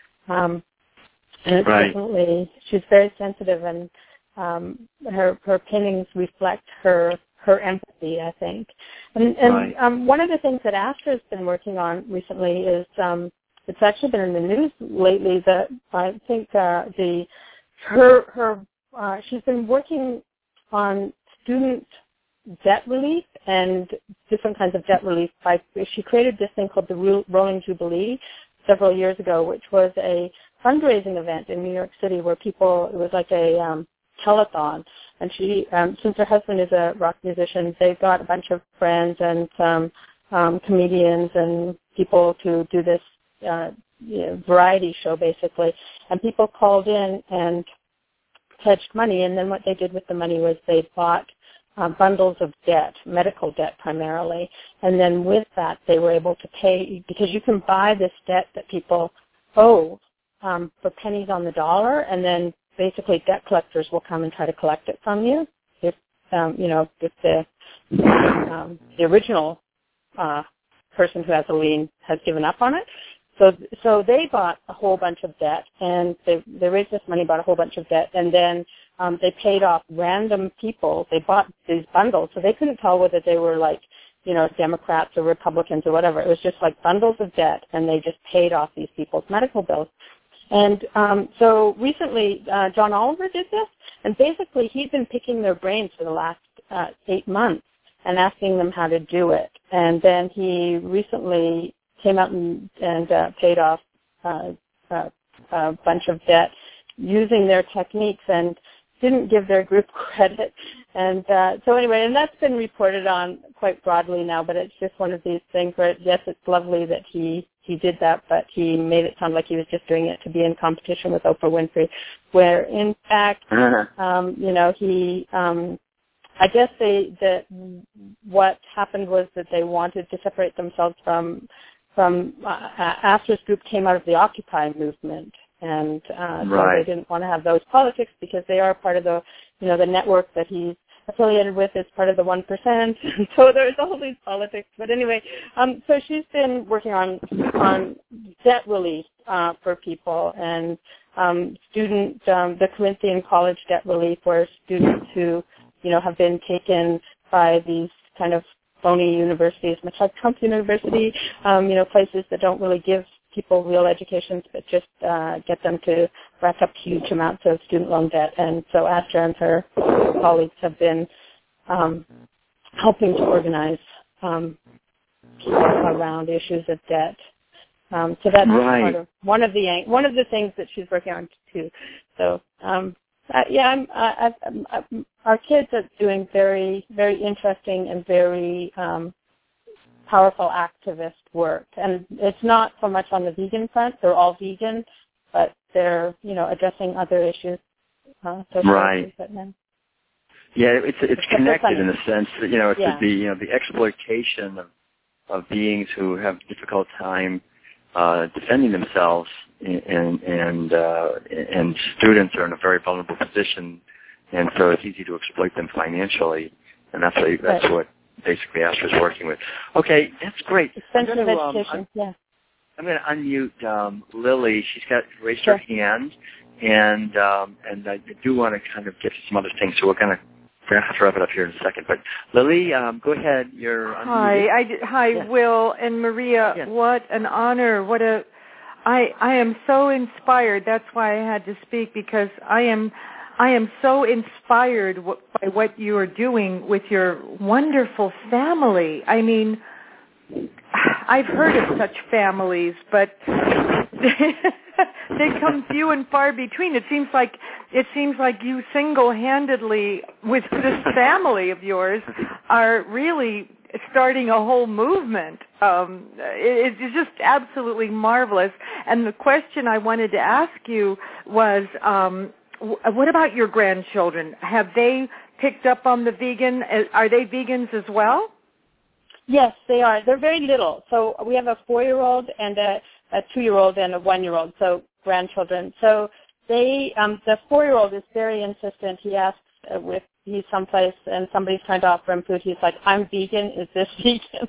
it's definitely, she's very sensitive, and her paintings reflect her empathy, I think. And one of the things that Astra's been working on recently is it's actually been in the news lately that I think she's been working on student debt relief and different kinds of debt relief. She created this thing called the Rolling Jubilee several years ago, which was a fundraising event in New York City where it was like a telethon. And she, since her husband is a rock musician, they got a bunch of friends and some comedians and people to do this variety show, basically. And people called in and pledged money, and then what they did with the money was they bought bundles of debt, medical debt primarily, and then with that they were able to pay, because you can buy this debt that people owe for pennies on the dollar, and then basically debt collectors will come and try to collect it from you if the original person who has a lien has given up on it. So they bought a whole bunch of debt, and they raised this money, bought a whole bunch of debt, and then they paid off random people. They bought these bundles, so they couldn't tell whether they were Democrats or Republicans or whatever. It was just like bundles of debt, and they just paid off these people's medical bills. And so recently, John Oliver did this, and basically he'd been picking their brains for the last 8 months and asking them how to do it. And then he recently came out and paid off a bunch of debt using their techniques and didn't give their group credit. And so anyway, and that's been reported on quite broadly now, but it's just one of these things where, yes, it's lovely that he did that, but he made it sound like he was just doing it to be in competition with Oprah Winfrey, where in fact, I guess what happened was that they wanted to separate themselves from Astra's group came out of the Occupy movement, and so they didn't want to have those politics because they are part of the network that he's affiliated with is part of the 1%. So there's all these politics. But anyway, so she's been working on debt relief for people and the Corinthian College debt relief, where students who have been taken by these kind of phony universities, much like Trump University, places that don't really give people real educations, but just get them to rack up huge amounts of student loan debt. And so Astra and her colleagues have been helping to organize people around issues of debt. So that's part of one of the things that she's working on too. So our kids are doing very, very interesting and very powerful activist work, and it's not so much on the vegan front. They're all vegan, but they're addressing other issues. Right. Yeah, it's connected in the sense that it's the exploitation of beings who have a difficult time defending themselves, and students are in a very vulnerable position, and so it's easy to exploit them financially, and that's what basically Astra's working with. Okay, that's great. Extensive education, I'm going to unmute Lily. She's got raised her hand, and I do want to kind of get to some other things, so we're going to have to wrap it up here in a second. But Lily, go ahead. You're unmuted. Hi, Will and Maria. Yes. What an honor! I am so inspired. That's why I had to speak, because I am so inspired by what you are doing with your wonderful family. I mean, I've heard of such families, but they come few and far between. It seems like you single-handedly, with this family of yours, are really starting a whole movement. It's just absolutely marvelous. And the question I wanted to ask you was, what about your grandchildren? Have they picked up on the vegan? Are they vegans as well? Yes, they are. They're very little. So we have a 4-year-old and a 2-year-old and a 1-year-old, so grandchildren. So they, the 4-year-old is very insistent. He asks if he's someplace and somebody's trying to offer him food, he's like, "I'm vegan. Is this vegan?"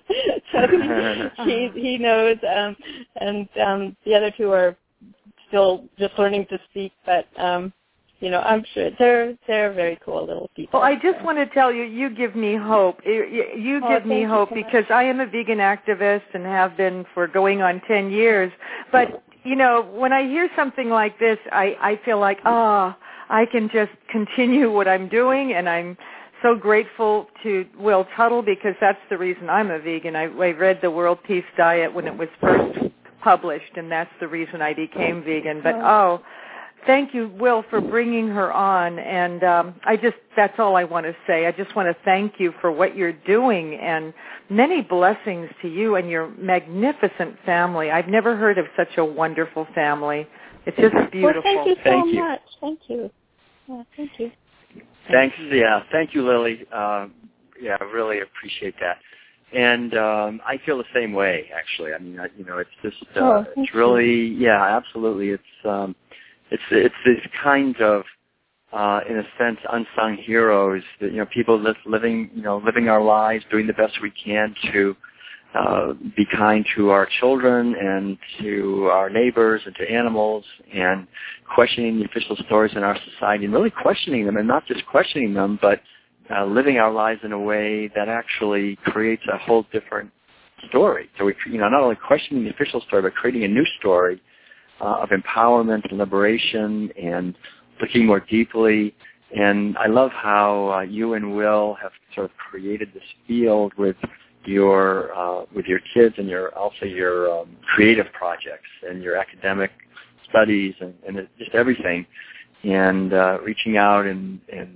So he knows. And the other two are still just learning to speak, but I'm sure they're very cool little people. Well, I just want to tell you, you give me hope. You give me hope because I am a vegan activist and have been for going on 10 years. But, when I hear something like this, I feel like, I can just continue what I'm doing, and I'm so grateful to Will Tuttle because that's the reason I'm a vegan. I read the World Peace Diet when it was first published, and that's the reason I became vegan. But, thank you, Will, for bringing her on, and that's all I want to say. I just want to thank you for what you're doing, and many blessings to you and your magnificent family. I've never heard of such a wonderful family. It's just beautiful. Well, thank you so much. Thank you. Yeah, thank you. Thanks. Yeah, thank you, Lily. I really appreciate that. And I feel the same way, actually. I mean, it's just, it's really, absolutely. It's these kinds of, in a sense, unsung heroes that, people living our lives, doing the best we can to be kind to our children and to our neighbors and to animals, and questioning the official stories in our society and really questioning them, and not just questioning them, but living our lives in a way that actually creates a whole different story. So we, not only questioning the official story, but creating a new story of empowerment and liberation and looking more deeply. And I love how you and Will have sort of created this field with your kids and your creative projects and your academic studies and just everything, and reaching out and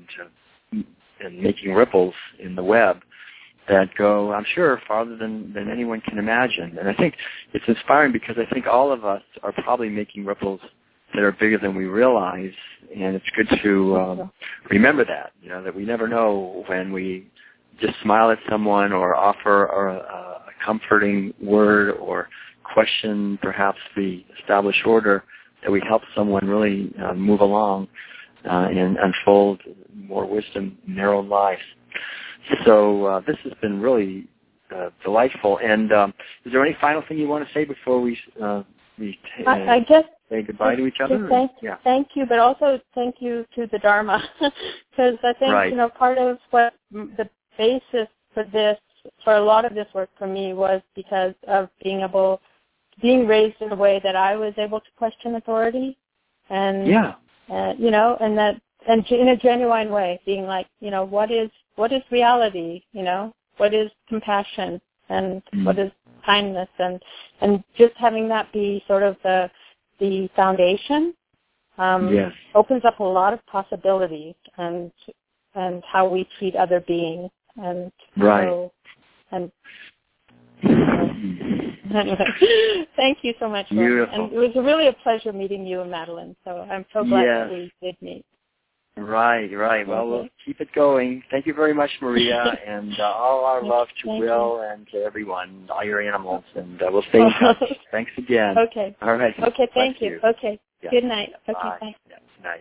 making ripples in the web that go, I'm sure, farther than anyone can imagine. And I think it's inspiring because I think all of us are probably making ripples that are bigger than we realize, and it's good to remember that, that we never know when we just smile at someone or offer a comforting word or question perhaps the established order, that we help someone really move along and unfold more wisdom in their own lives. So this has been really delightful. And is there any final thing you want to say before we I guess say goodbye to each other? Thank you, but also thank you to the Dharma, because I think part of what the basis for a lot of this work for me was because of being raised in a way that I was able to question authority, and and in a genuine way, being like, what is reality, what is compassion, and what is kindness, and just having that be sort of the foundation opens up a lot of possibilities and how we treat other beings. And thank you so much. Beautiful. And it was really a pleasure meeting you and Madeline. So I'm so glad that we did meet. Right. Well, we'll keep it going. Thank you very much, Maria, and all our love to Will and to everyone, all your animals, and we'll stay in touch. Thanks again. Okay. All right. Okay, thank you. Okay. Yeah. Good night. Okay, bye. bye. Yeah, good night.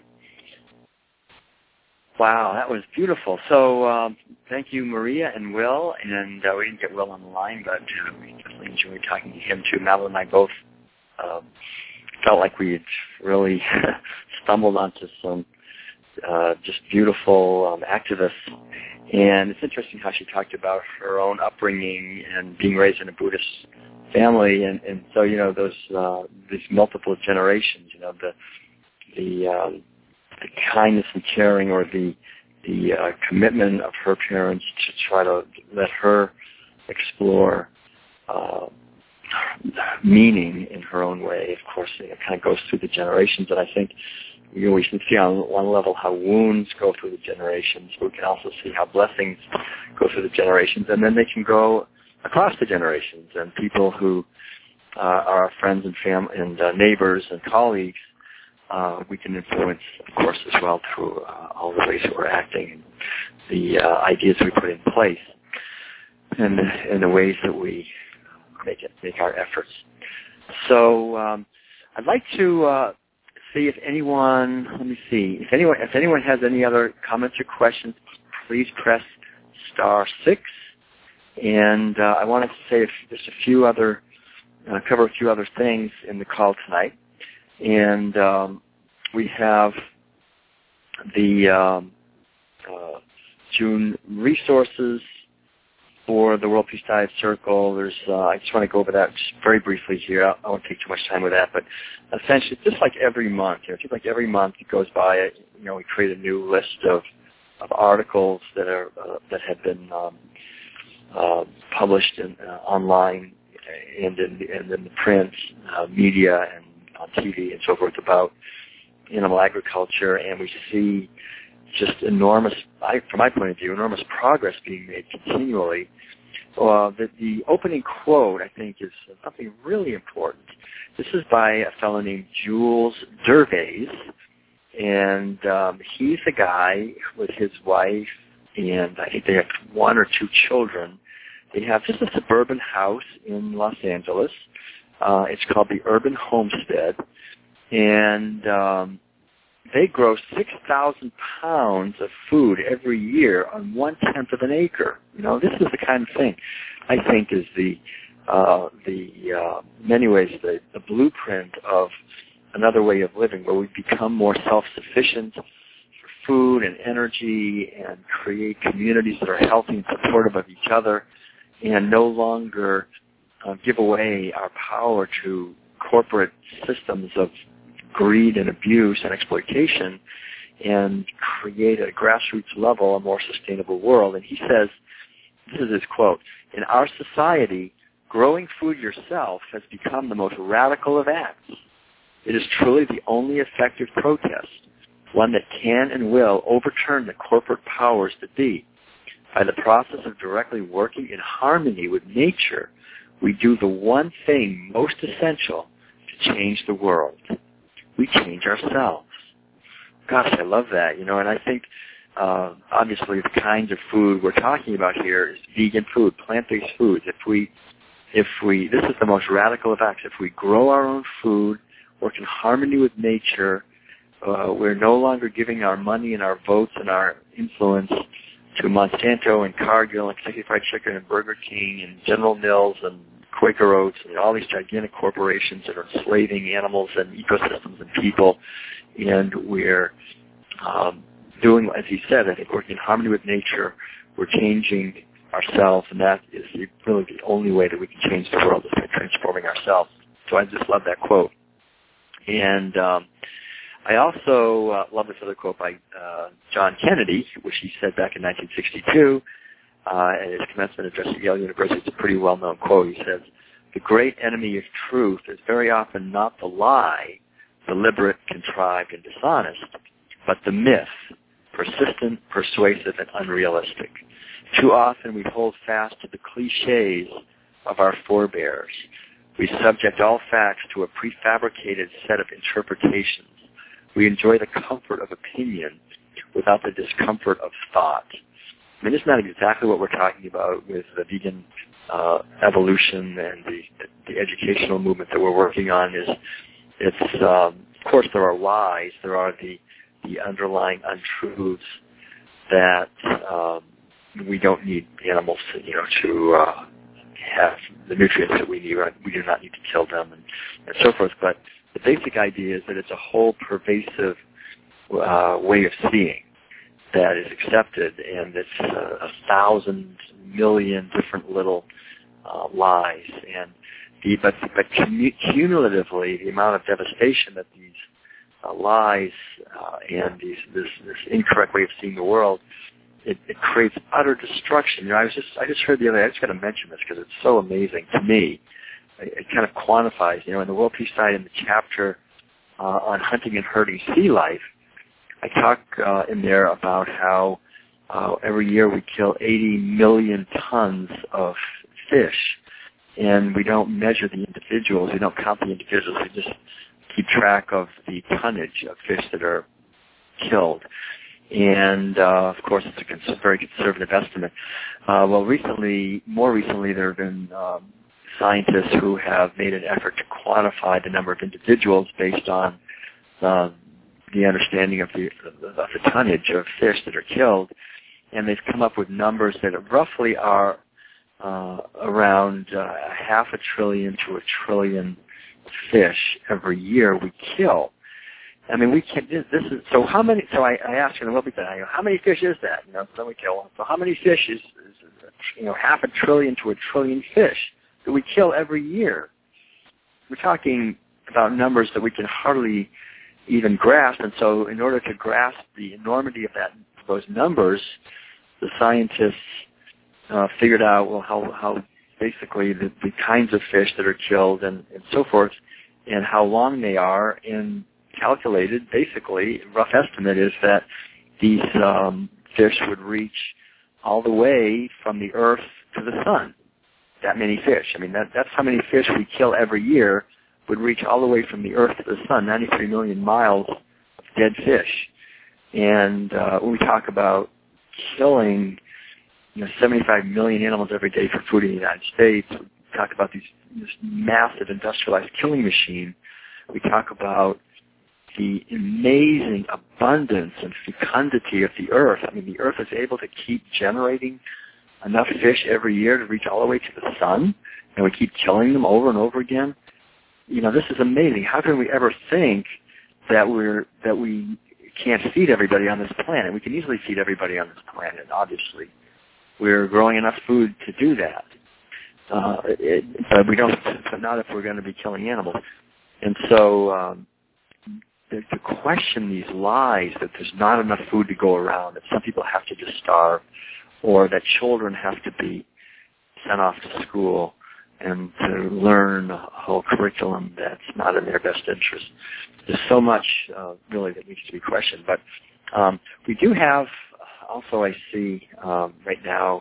Wow, that was beautiful. So thank you, Maria and Will, and we didn't get Will on the line, but we definitely enjoyed talking to him too. Madeline and I both felt like we had really stumbled onto some just beautiful activists. And it's interesting how she talked about her own upbringing and being raised in a Buddhist family, and so those these multiple generations, the kindness and caring, or the commitment of her parents to try to let her explore meaning in her own way. Of course, it kind of goes through the generations, and I think we can see on one level how wounds go through the generations, but we can also see how blessings go through the generations, and then they can go across the generations, and people who are our friends and family and neighbors and colleagues, we can influence, of course, as well through all the ways that we're acting and the ideas we put in place and the ways that we make our efforts. So I'd like to see if anyone, if anyone has any other comments or questions, please press *6. And I wanted to say just cover a few other things in the call tonight. And we have the June resources for the World Peace Diet Circle. There's I just want to go over that just very briefly here. I won't take too much time with that, but essentially, just like every month, every month it goes by, we create a new list of articles that have been published online and in the print media and on TV and so forth about animal agriculture, and we see just enormous, from my point of view, enormous progress being made continually. The opening quote, I think, is something really important. This is by a fellow named Jules Dervaes, and he's a guy with his wife, and I think they have 1 or 2 children. They have just a suburban house in Los Angeles. It's called the Urban Homestead, and they grow 6,000 pounds of food every year on 1/10 of an acre. This is the kind of thing I think is many ways the blueprint of another way of living, where we become more self-sufficient for food and energy and create communities that are healthy and supportive of each other, and no longer give away our power to corporate systems of greed and abuse and exploitation, and create at a grassroots level a more sustainable world. And he says, this is his quote, "In our society, growing food yourself has become the most radical of acts. It is truly the only effective protest, one that can and will overturn the corporate powers that be. By the process of directly working in harmony with nature, we do the one thing most essential to change the world. We change ourselves." Gosh, I love that, and I think, obviously, the kinds of food we're talking about here is vegan food, plant-based foods. This is the most radical of acts. If we grow our own food, work in harmony with nature, we're no longer giving our money and our votes and our influence to Monsanto and Cargill and Kentucky Fried Chicken and Burger King and General Mills and Quaker Oats and all these gigantic corporations that are enslaving animals and ecosystems and people. And we're doing, as he said, I think, working in harmony with nature. We're changing ourselves, and that is really the only way that we can change the world, is by transforming ourselves. So I just love that quote. And I also love this other quote by John Kennedy, which he said back in 1962 at his commencement address at Yale University. It's a pretty well-known quote. He says, "The great enemy of truth is very often not the lie, deliberate, contrived, and dishonest, but the myth, persistent, persuasive, and unrealistic. Too often we hold fast to the cliches of our forebears. We subject all facts to a prefabricated set of interpretations. We enjoy the comfort of opinion without the discomfort of thought." I mean, isn't that exactly what we're talking about with the vegan evolution and the educational movement that we're working on? Of course, there are lies. There are the underlying untruths that we don't need animals to have the nutrients that we need. We do not need to kill them and so forth. But the basic idea is that it's a whole pervasive way of seeing that is accepted, and it's 1,000 million different little lies. And but cumulatively, the amount of devastation that these lies and this incorrect way of seeing the world, it creates utter destruction. I just heard the other day, I just got to mention this because it's so amazing to me, it kind of quantifies. In the World Peace Society, in the chapter on hunting and herding sea life, I talk in there about how every year we kill 80 million tons of fish, and we don't measure the individuals. We don't count the individuals. We just keep track of the tonnage of fish that are killed. And, of course, it's a very conservative estimate. More recently, there have been scientists who have made an effort to quantify the number of individuals based on the understanding of the tonnage of fish that are killed. And they've come up with numbers that roughly are around 500 billion to 1 trillion fish every year we kill. I mean, we can't. This is so. How many? So I asked her, I go, how many fish is that? So we kill one. So how many fish is 500 billion to 1 trillion fish that we kill every year? We're talking about numbers that we can hardly even grasp. And so, in order to grasp the enormity of those numbers, the scientists figured out how basically the kinds of fish that are killed and so forth, and how long they are, and calculated, basically, rough estimate is that these fish would reach all the way from the Earth to the Sun. That many fish. I mean, that's how many fish we kill every year would reach all the way from the Earth to the Sun, 93 million miles of dead fish. And when we talk about killing 75 million animals every day for food in the United States, we talk about this massive industrialized killing machine. We talk about the amazing abundance and fecundity of the Earth. I mean, the Earth is able to keep generating enough fish every year to reach all the way to the Sun, and we keep killing them over and over again. This is amazing. How can we ever think that we can't feed everybody on this planet? We can easily feed everybody on this planet, obviously. We're growing enough food to do that. But we don't, but not if we're going to be killing animals. And so, to question these lies that there's not enough food to go around, that some people have to just starve, or that children have to be sent off to school and to learn a whole curriculum that's not in their best interest. There's so much, really, that needs to be questioned. But we do have, also I see right now,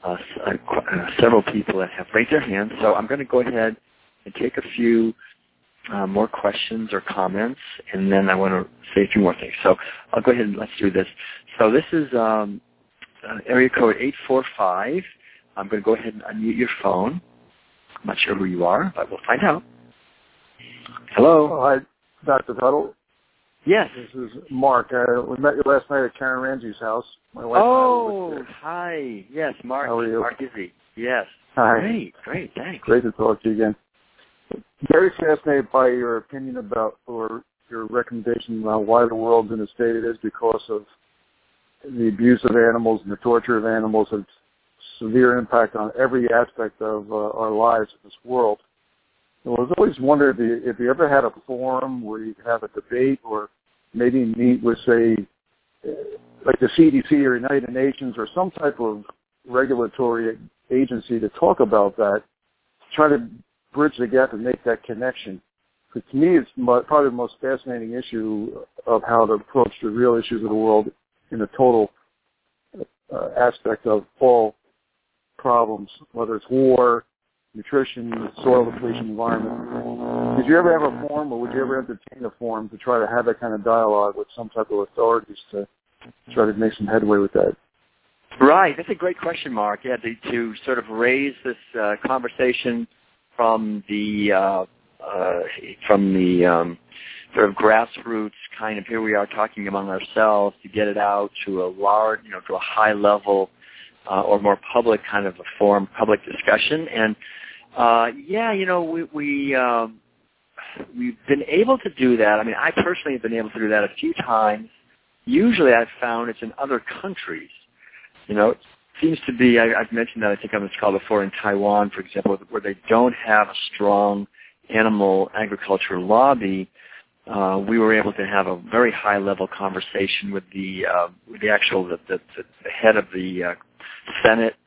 several people that have raised their hands. So I'm going to go ahead and take a few more questions or comments, and then I want to say a few more things. So I'll go ahead and let's do this. So this is area code 845. I'm going to go ahead and unmute your phone. I'm not sure who you are, but we'll find out. Hello. Oh, hi, Dr. Tuttle. Yes. This is Mark. We met you last night at Karen Ramsey's house. My wife and I hi. Yes, Mark. How are you? Mark Izzy. Yes. Hi. Great, thanks. Great to talk to you again. Very fascinated by your opinion about, or your recommendation about why the world's in the state it is, because of the abuse of animals and the torture of animals has severe impact on every aspect of our lives in this world. And I was always wondered if you ever had a forum where you could have a debate or maybe meet with, say, like the CDC or United Nations or some type of regulatory agency to talk about that, try to bridge the gap and make that connection. Because to me, it's probably the most fascinating issue of how to approach the real issues of the world in the total aspect of all problems, whether it's war, nutrition, soil depletion, environment. Did you ever have a forum, or would you ever entertain a forum to try to have that kind of dialogue with some type of authorities to try to make some headway with that? Right. That's a great question, Mark. Yeah, to sort of raise this conversation from the sort of grassroots kind of, here we are talking among ourselves, to get it out to a large, to a high level or more public kind of a forum, public discussion. And we've been able to do that. I mean, I personally have been able to do that a few times. Usually I've found it's in other countries. It seems to be, I've mentioned that I think on this call before, in Taiwan, for example, where they don't have a strong animal agriculture lobby. We were able to have a very high-level conversation with the head of the Senate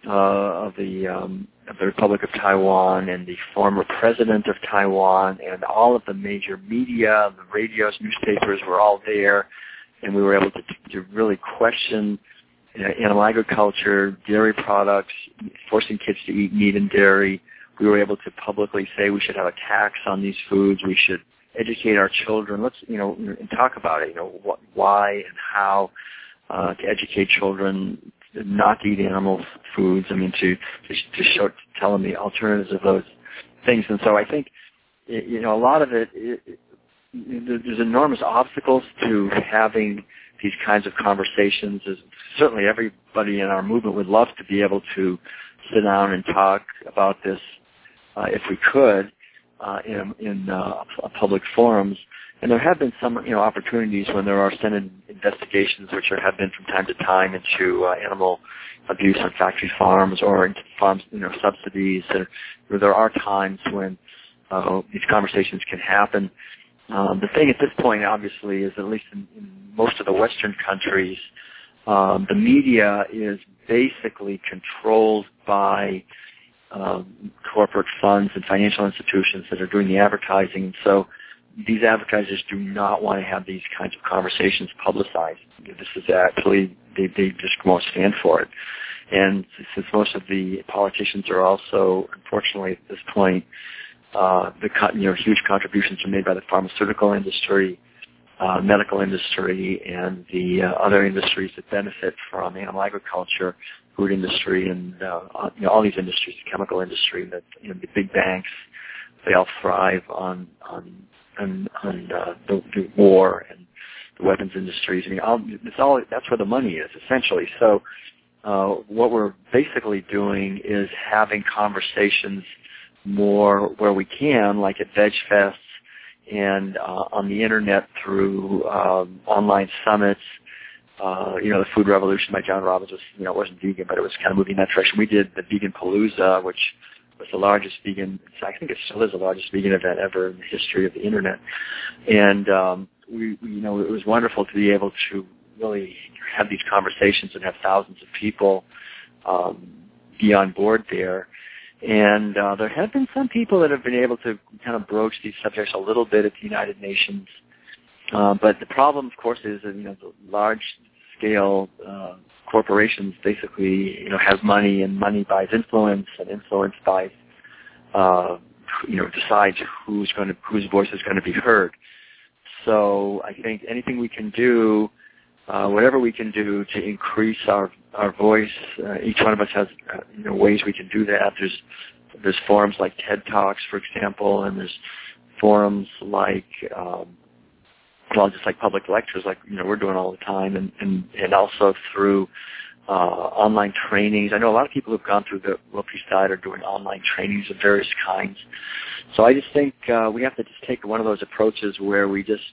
of the Republic of Taiwan and the former president of Taiwan, and all of the major media, the radios, newspapers were all there, and we were able to really question animal agriculture, dairy products, forcing kids to eat meat and dairy. We were able to publicly say we should have a tax on these foods. We should educate our children. Let's, and talk about it. Why and how to educate children not to eat animal foods. I mean, to tell them the alternatives of those things. And so I think, a lot of it, there's enormous obstacles to having these kinds of conversations. Certainly everybody in our movement would love to be able to sit down and talk about this, if we could, in public forums. And there have been some, opportunities when there are Senate investigations, which have been from time to time into animal abuse on factory farms or into farms, subsidies. There are times when these conversations can happen. The thing at this point, obviously, is at least in most of the Western countries, the media is basically controlled by corporate funds and financial institutions that are doing the advertising. So these advertisers do not want to have these kinds of conversations publicized. This is actually, they just won't stand for it. And since most of the politicians are also, unfortunately at this point, huge contributions are made by the pharmaceutical industry, medical industry, and the other industries that benefit from animal agriculture, food industry, and all these industries, the chemical industry, that the big banks, they all thrive on the war and the weapons industries. I mean, that's where the money is, essentially. So what we're basically doing is having conversations more where we can, like at Veg Fests and on the internet through online summits. The Food Revolution by John Robbins was, it wasn't vegan, but it was kind of moving in that direction. We did the Vegan Palooza, which was the largest vegan, I think it still is the largest vegan event ever in the history of the internet. And it was wonderful to be able to really have these conversations and have thousands of people be on board there. And there have been some people that have been able to kind of broach these subjects a little bit at the United Nations. But the problem, of course, is that, the large-scale corporations basically, have money, and money buys influence, and influence buys, decides whose voice is going to be heard. So I think anything we can do, whatever we can do to increase our voice, each one of us has ways we can do that. There's forums like TED Talks, for example, and there's forums like just like public lectures, like we're doing all the time, and also through online trainings. I know a lot of people who've gone through the World Peace Diet are doing online trainings of various kinds. So I just think we have to just take one of those approaches where we just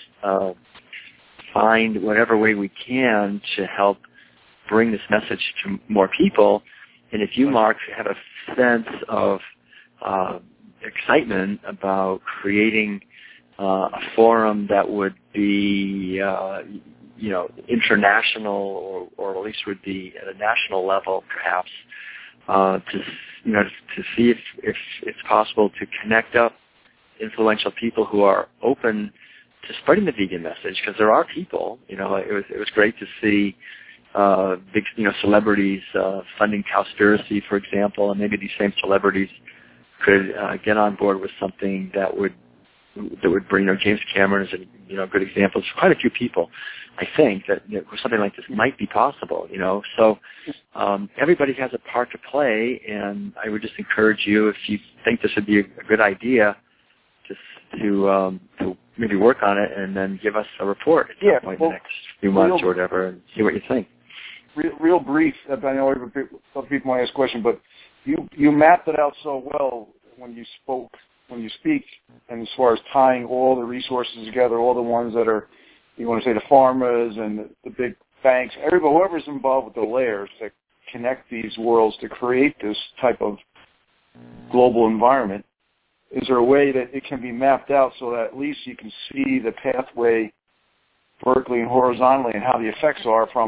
find whatever way we can to help bring this message to more people. And if you, Mark, have a sense of excitement about creating a forum that would be, international, or at least would be at a national level, perhaps, to see if it's possible to connect up influential people who are open to spreading the vegan message, because there are people. It was great to see big, celebrities funding Cowspiracy, for example, and maybe these same celebrities could get on board with something that would bring, James Cameron is a good example. There's quite a few people, I think, that something like this might be possible. So everybody has a part to play, and I would just encourage you, if you think this would be a good idea, to maybe work on it and then give us a report at some point in the next few months or whatever, and see what you think. Real brief. I know other people might ask questions, but you mapped it out so well when you speak, and as far as tying all the resources together, all the ones that are, you want to say, the farmers and the big banks, everybody, whoever's involved with the layers that connect these worlds to create this type of global environment. Is there a way that it can be mapped out so that at least you can see the pathway vertically and horizontally and how the effects are from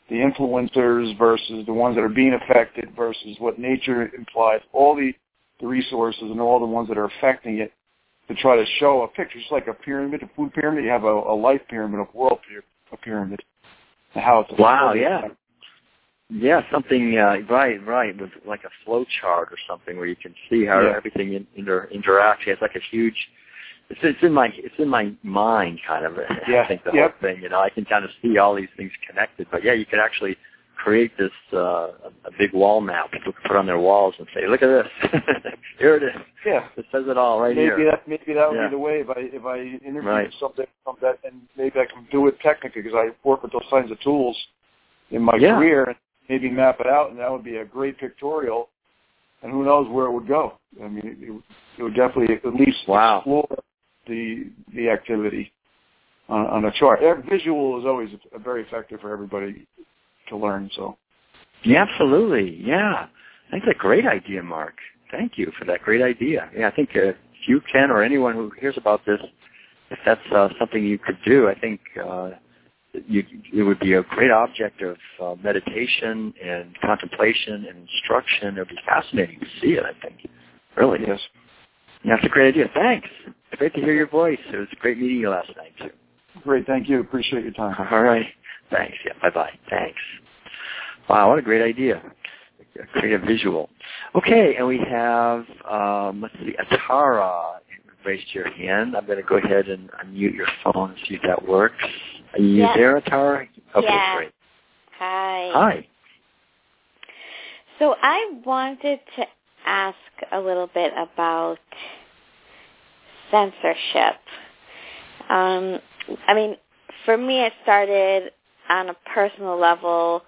the influencers versus the ones that are being affected versus what nature implies, all the resources and all the ones that are affecting it, to try to show a picture. It's like a pyramid, a food pyramid. You have a life pyramid, a world pyramid. How it's wow, yeah. Yeah, something, right, with like a flow chart or something where you can see how everything interacts. It's like a huge, it's in my mind kind of, I think the whole thing, I can kind of see all these things connected. But yeah, you can actually create this, a big wall map people can put on their walls and say, look at this. Here it is. Yeah. It says it all here. Maybe that would be the way if I interview something from that, and maybe I can do it technically because I work with those kinds of tools in my career, and maybe map it out, and that would be a great pictorial, and who knows where it would go. I mean, it would definitely at least explore the activity on a chart. Visual is always very effective for everybody to learn. So, yeah, absolutely, yeah. I think that's a great idea, Mark. Thank you for that great idea. Yeah, I think if you can, or anyone who hears about this, if that's something you could do, I think it would be a great object of meditation and contemplation and instruction. It would be fascinating to see it, I think. Really. Yes. Yeah, that's a great idea. Thanks. It's great to hear your voice. It was great meeting you last night, too. Great. Thank you. Appreciate your time. All right. Thanks. Yeah, bye-bye. Thanks. Wow, what a great idea. Create a visual. Okay, and we have, let's see, Atara raised your hand. I'm going to go ahead and unmute your phone and see if that works. Are you there, Atara? Okay, great. Hi. Hi. So I wanted to ask a little bit about censorship. I mean, for me, it started on a personal level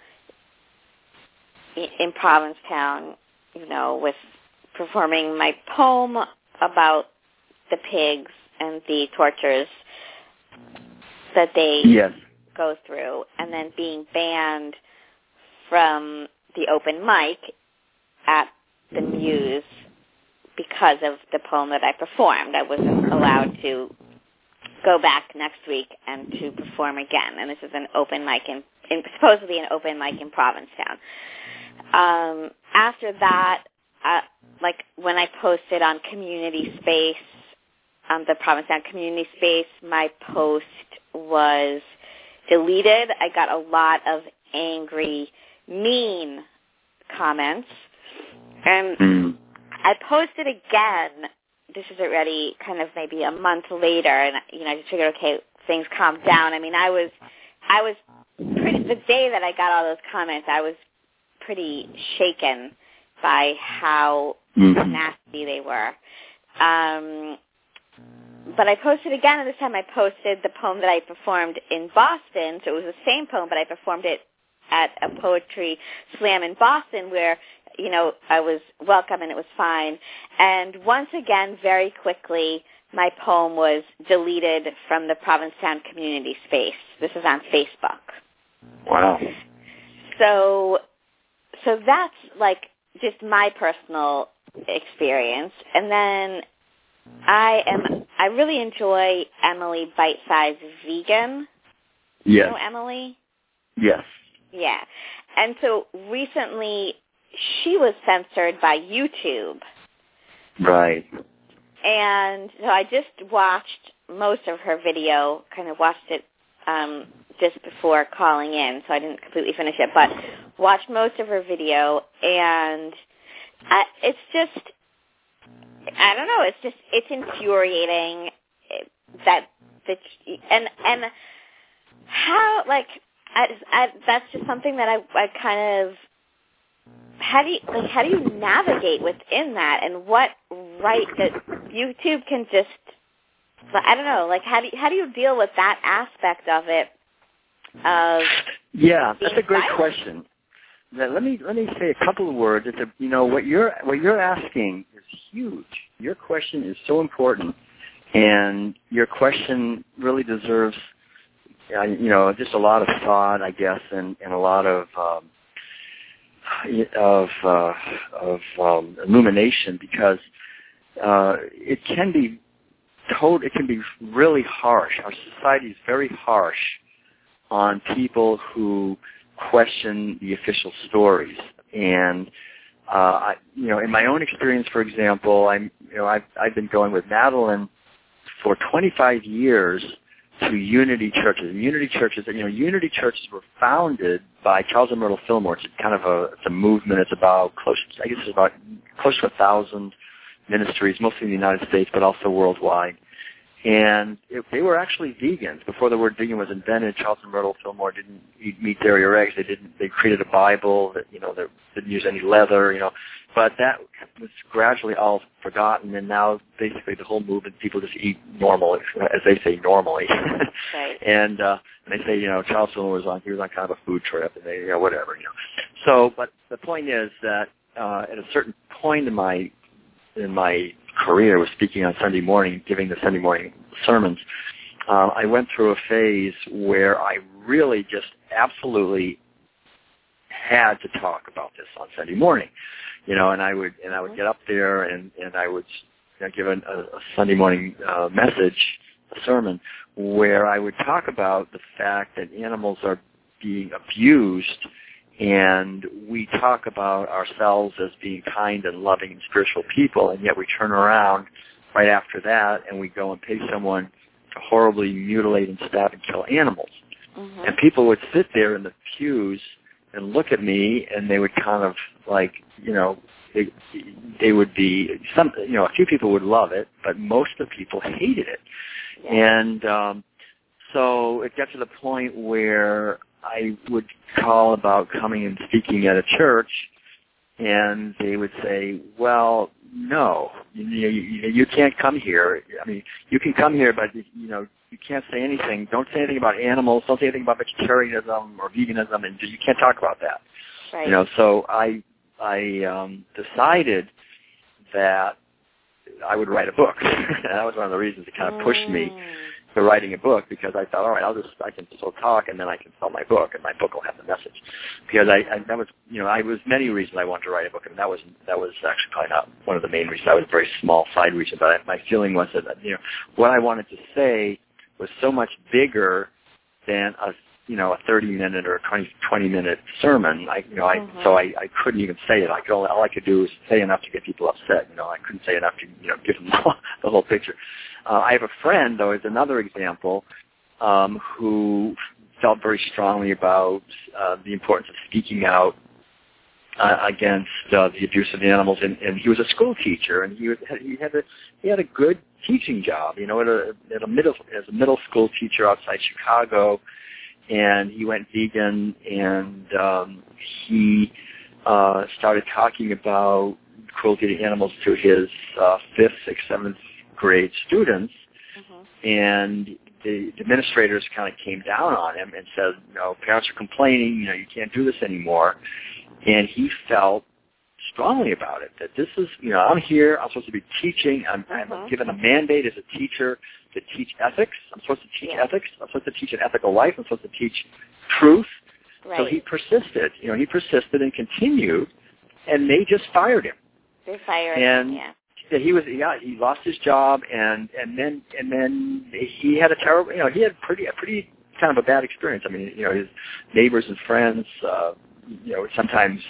in Provincetown, with performing my poem about the pigs and the tortures that they go through, and then being banned from the open mic at the Muse because of the poem that I performed. I wasn't allowed to go back next week and to perform again, and this is an open mic supposedly an open mic in Provincetown. After that, like when I posted on Community Space, the Provincetown Community Space, my post was deleted. I got a lot of angry, mean comments, and I posted again. This is already kind of maybe a month later, and I just figured, okay, things calmed down. I mean, I was pretty, the day that I got all those comments, I was pretty shaken by how nasty they were. But I posted again, and this time I posted the poem that I performed in Boston. So it was the same poem, but I performed it at a poetry slam in Boston where, I was welcome and it was fine. And once again, very quickly, my poem was deleted from the Provincetown Community Space. This is on Facebook. Wow. So that's like just my personal experience. And then I really enjoy Emily Bite-Size Vegan. Yes. You know Emily? Yes. Yeah. And so recently she was censored by YouTube. Right. And so I just watched most of her video, kind of watched it just before calling in, so I didn't completely finish it, but watched most of her video, and it's just, I don't know, it's infuriating and how, like, that's just something that I kind of, how do you navigate within that, and what right that YouTube can just, I don't know, like how do you deal with that aspect of it? Yeah, that's a great question. Now, let me say a couple of words. It's what you're asking is huge. Your question is so important, and your question really deserves just a lot of thought, I guess, and a lot of illumination, because it can be really harsh. Our society is very harsh on people who question the official stories. And in my own experience, for example, I've been going with Madeline for 25 years to Unity churches. And Unity churches were founded by Charles and Myrtle Fillmore. It's kind of it's a movement. It's about close to 1,000 ministries, mostly in the United States, but also worldwide. And they were actually vegans. Before the word vegan was invented, Charles and Myrtle Fillmore didn't eat meat, dairy, or eggs. They created a Bible that, that didn't use any leather, But that was gradually all forgotten, and now basically the whole movement, people just eat normal, as they say, normally. Right. And they say, Charles Fillmore he was on kind of a food trip, and they, whatever, So, but the point is that at a certain point in my career was speaking on Sunday morning, giving the Sunday morning sermons, I went through a phase where I really just absolutely had to talk about this on Sunday morning, and I would get up there and I would give a Sunday morning message, a sermon, where I would talk about the fact that animals are being abused. And we talk about ourselves as being kind and loving and spiritual people, and yet we turn around right after that and we go and pay someone to horribly mutilate and stab and kill animals. Mm-hmm. And people would sit there in the pews and look at me, and they would kind of like, they would be a few people would love it, but most of the people hated it. Yeah. And so it got to the point where I would call about coming and speaking at a church, and they would say, well, no, you can't come here. I mean, you can come here, but, you can't say anything. Don't say anything about animals. Don't say anything about vegetarianism or veganism, and you can't talk about that. Right. So I decided that I would write a book. That was one of the reasons that kind of pushed me to writing a book, because I thought, all right, I can still talk, and then I can sell my book, and my book will have the message. Because that was many reasons I wanted to write a book, and that was actually probably not one of the main reasons. That was a very small side reason, but my feeling was that what I wanted to say was so much bigger than a 30-minute or a 20-minute sermon. So I couldn't even say it. All I could do was say enough to get people upset. I couldn't say enough to give them the whole picture. I have a friend, though, is another example, who felt very strongly about the importance of speaking out against the abuse of animals, and he was a school teacher, and he had a good teaching job, as a middle school teacher outside Chicago, and he went vegan, and he started talking about cruelty to animals to his 5th, 6th, 7th grade students, and the administrators kind of came down on him and said, parents are complaining, you can't do this anymore. And he felt strongly about it, that this is, I'm here, I'm supposed to be teaching, I'm given a mandate as a teacher to teach ethics, I'm supposed to teach ethics, I'm supposed to teach an ethical life, I'm supposed to teach truth. Right. So he persisted, and continued, and they just fired him. They fired him, He lost his job, and then he had a terrible, he had pretty kind of a bad experience. I mean, his neighbors and friends, sometimes,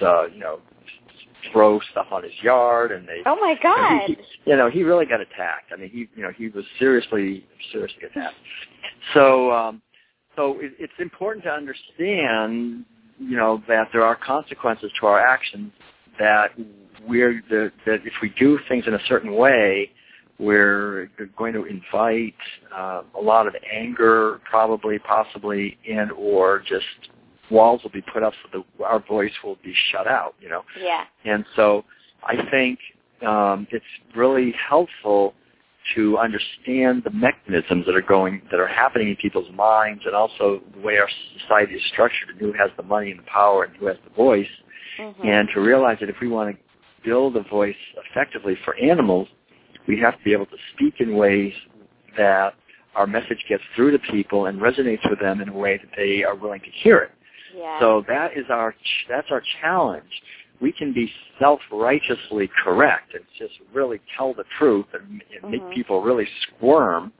throw stuff on his yard, and they. Oh my God! He really got attacked. I mean, he was seriously attacked. So it's important to understand, that there are consequences to our actions. That that if we do things in a certain way, we're going to invite a lot of anger, possibly, and or just walls will be put up so that our voice will be shut out, Yeah. And so I think it's really helpful to understand the mechanisms that are happening in people's minds, and also the way our society is structured, and who has the money and the power and who has the voice, and to realize that if we want to build a voice effectively for animals, we have to be able to speak in ways that our message gets through to people and resonates with them in a way that they are willing to hear it. Yeah. So that's our challenge. We can be self-righteously correct and just really tell the truth and make people really squirm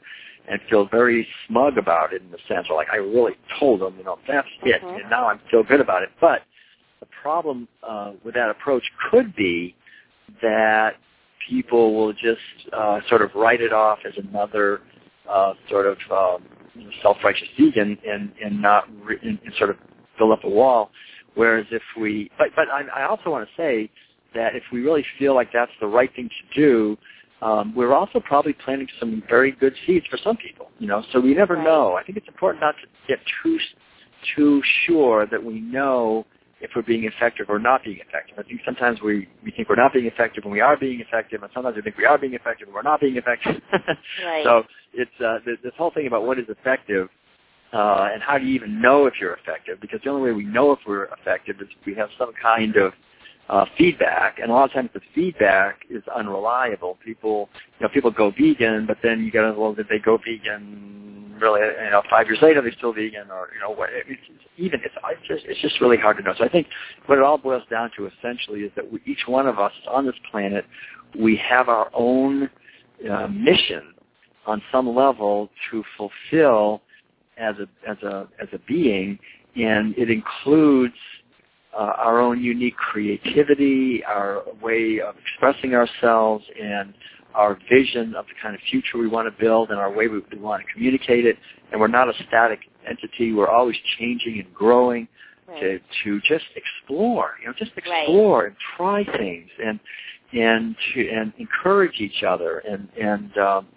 and feel very smug about it in the sense, or like I really told them, that's it, and now I feel good about it. But the problem with that approach could be that people will just sort of write it off as another sort of self-righteous vegan and not and sort of build up a wall. Whereas if we, but I also want to say that if we really feel like that's the right thing to do, we're also probably planting some very good seeds for some people, so we never know. I think it's important not to get too sure that we know if we're being effective or not being effective. I think sometimes we think we're not being effective when we are being effective, and sometimes we think we are being effective when we're not being effective. Right. So it's this whole thing about what is effective and how do you even know if you're effective, because the only way we know if we're effective is if we have some kind of feedback, and a lot of times the feedback is unreliable. People go vegan, but then you go, well, did they go vegan really? 5 years later they're still vegan, or what? It's just really hard to know. So I think what it all boils down to essentially is that each one of us on this planet, we have our own mission on some level to fulfill as a being, and it includes our own unique creativity, our way of expressing ourselves, and our vision of the kind of future we want to build, and our way we want to communicate it. And we're not a static entity. We're always changing and growing to just explore, and try things, and encourage each other, and